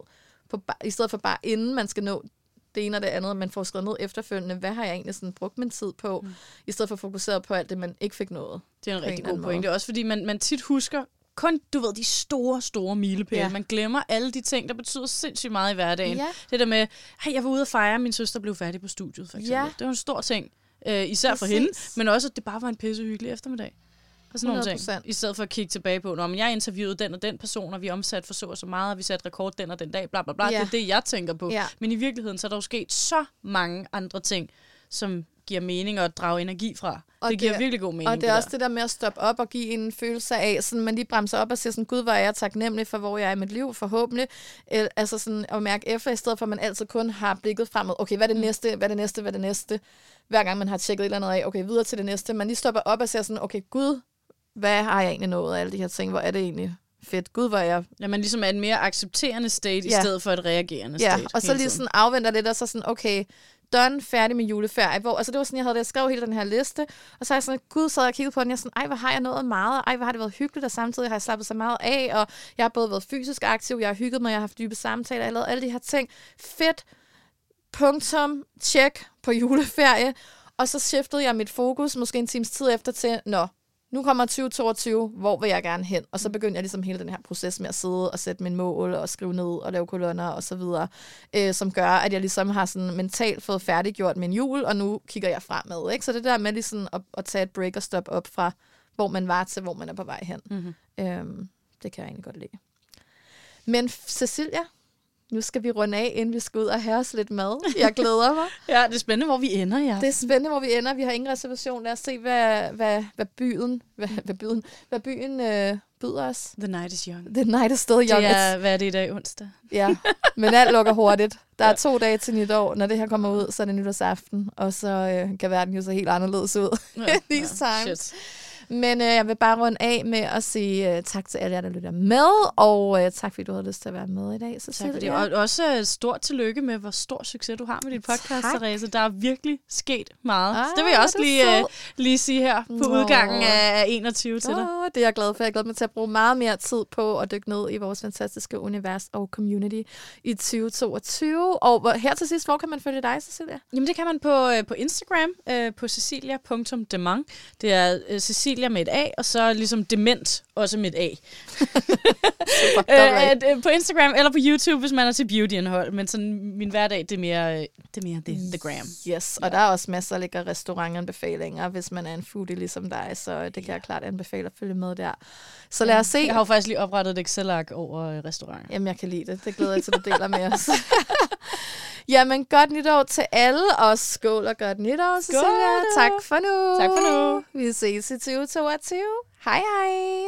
Speaker 7: i stedet for bare inden man skal nå det ene og det andet, man får skrevet ned efterfølgende, hvad har jeg egentlig sådan brugt min tid på, i stedet for at fokusere på alt det, man ikke fik nået.
Speaker 8: Det er en rigtig god pointe. Også fordi man tit husker kun, du ved, de store milepæle. Ja. Man glemmer alle de ting, der betyder sindssygt meget i hverdagen. Ja. Det der med, hey, jeg var ude at fejre, min søster blev færdig på studiet, for eksempel. Ja. Det var en stor ting, især for hende, men også, at det bare var en pissehyggelig eftermiddag. Og sådan nogle ting. I stedet for at kigge tilbage på, når jeg interviewede den og den person, og vi omsat for så meget, og vi satte rekord den og den dag, bla bla bla. Ja. Det er det, jeg tænker på. Ja. Men i virkeligheden, så er der jo sket så mange andre ting, som giver mening og drage energi fra. Og det giver virkelig god mening.
Speaker 7: Og det er også det der med at stoppe op og give en følelse af, sådan man lige bremser op og siger sådan, gud, hvor er jeg taknemmelig for, hvor jeg er i mit liv, forhåbentlig. Altså sådan at mærke efter, i stedet for, at man altid kun har blikket fremad. Okay, hvad er det næste? Hvad er det næste? Hvad er det næste? Hver gang man har tjekket et eller andet af, okay, videre til det næste. Man lige stopper op og siger sådan, okay, gud, hvad har jeg egentlig nået af alle de her ting? Hvor er det egentlig fedt? Gud, hvor er jeg...
Speaker 8: Ja, man ligesom er et mere accepterende state, i stedet for et reagerende state.
Speaker 7: Ja, og så lige sådan afventer lidt, og så sådan, okay, done, færdig med juleferie. Hvor, altså det var sådan, jeg havde det, jeg skrev hele den her liste, og så er jeg sådan, gud, så havde jeg kigget på den, jeg sådan, ej, hvor har jeg nået meget, ej, hvor har det været hyggeligt, og samtidig har jeg slappet så meget af, og jeg har både været fysisk aktiv, jeg har hygget mig, jeg har haft dybe samtaler, jeg har lavet alle de her ting. Fedt, punktum, check på juleferie, og så skiftede jeg mit fokus, måske en times tid efter til, nu kommer 2022, hvor vil jeg gerne hen? Og så begyndte jeg ligesom hele den her proces med at sidde og sætte mine mål og skrive ned og lave kolonner og så videre, som gør, at jeg ligesom har sådan mentalt fået færdiggjort min jul, og nu kigger jeg fremad. Ikke? Så det der med ligesom at tage et break og stoppe op fra, hvor man var til, hvor man er på vej hen. Mm-hmm. Det kan jeg egentlig godt lide. Men Cecilia, nu skal vi runde af, inden vi skal ud og have os lidt mad. Jeg glæder mig.
Speaker 8: Ja, det er spændende, hvor vi ender, ja.
Speaker 7: Det er spændende, hvor vi ender. Vi har ingen reservation. Lad os se, hvad byen byder os.
Speaker 8: The night is young.
Speaker 7: The night is still young.
Speaker 8: Hvad er det i dag? Onsdag?
Speaker 7: Ja, men alt lukker hurtigt. Der er 2 dage til nytår. Når det her kommer ud, så er det nytårsaften. Og så kan verden jo så helt anderledes ud. These times. Shit. Men jeg vil bare runde af med at sige tak til alle jer, der lytter med, og tak fordi du havde lyst til at være med i dag. Så tak for det.
Speaker 8: Og også stort tillykke med, hvor stor succes du har med dit podcast, Therese. Der er virkelig sket meget. Så det vil jeg også lige sige her på udgangen af 21 til dig.
Speaker 7: Det er jeg glad for. Jeg glæder mig til at bruge meget mere tid på at dykke ned i vores fantastiske univers og community i 2022. Og her til sidst, hvor kan man følge dig, Cecilia?
Speaker 8: Jamen det kan man på Instagram, på cecilia.demang. Det er Cecilia med et A, og så ligesom dement, også med et A. På Instagram eller på YouTube, hvis man er til beauty-indhold. Men sådan, min hverdag, det er mere the gram.
Speaker 7: Yes, og der er også masser af lækre restaurantanbefalinger, hvis man er en foodie ligesom dig, så det kan jeg klart anbefale at følge med der. Så lad os se.
Speaker 8: Jeg har jo faktisk lige oprettet et Excel-ark over restauranter.
Speaker 7: Jamen, jeg kan lide det. Det glæder jeg til, at du deler med os. Jamen, godt nytår til alle, og skål og godt nytår, Cecilia. Tak for nu.
Speaker 8: Tak for nu.
Speaker 7: Vi ses i 2022. Hej, hej.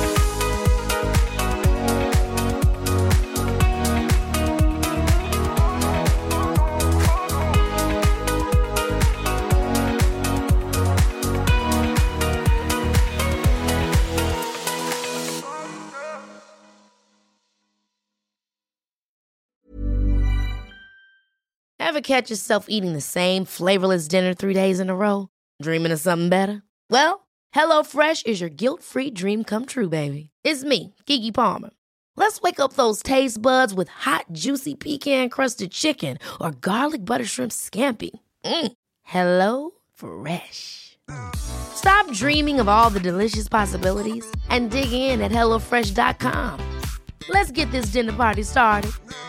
Speaker 1: Ever catch yourself eating the same flavorless dinner 3 days in a row? Dreaming of something better? Well, HelloFresh is your guilt-free dream come true, baby. It's me, Keke Palmer. Let's wake up those taste buds with hot, juicy pecan-crusted chicken or garlic butter shrimp scampi. Hello Fresh. Stop dreaming of all the delicious possibilities and dig in at HelloFresh.com. Let's get this dinner party started.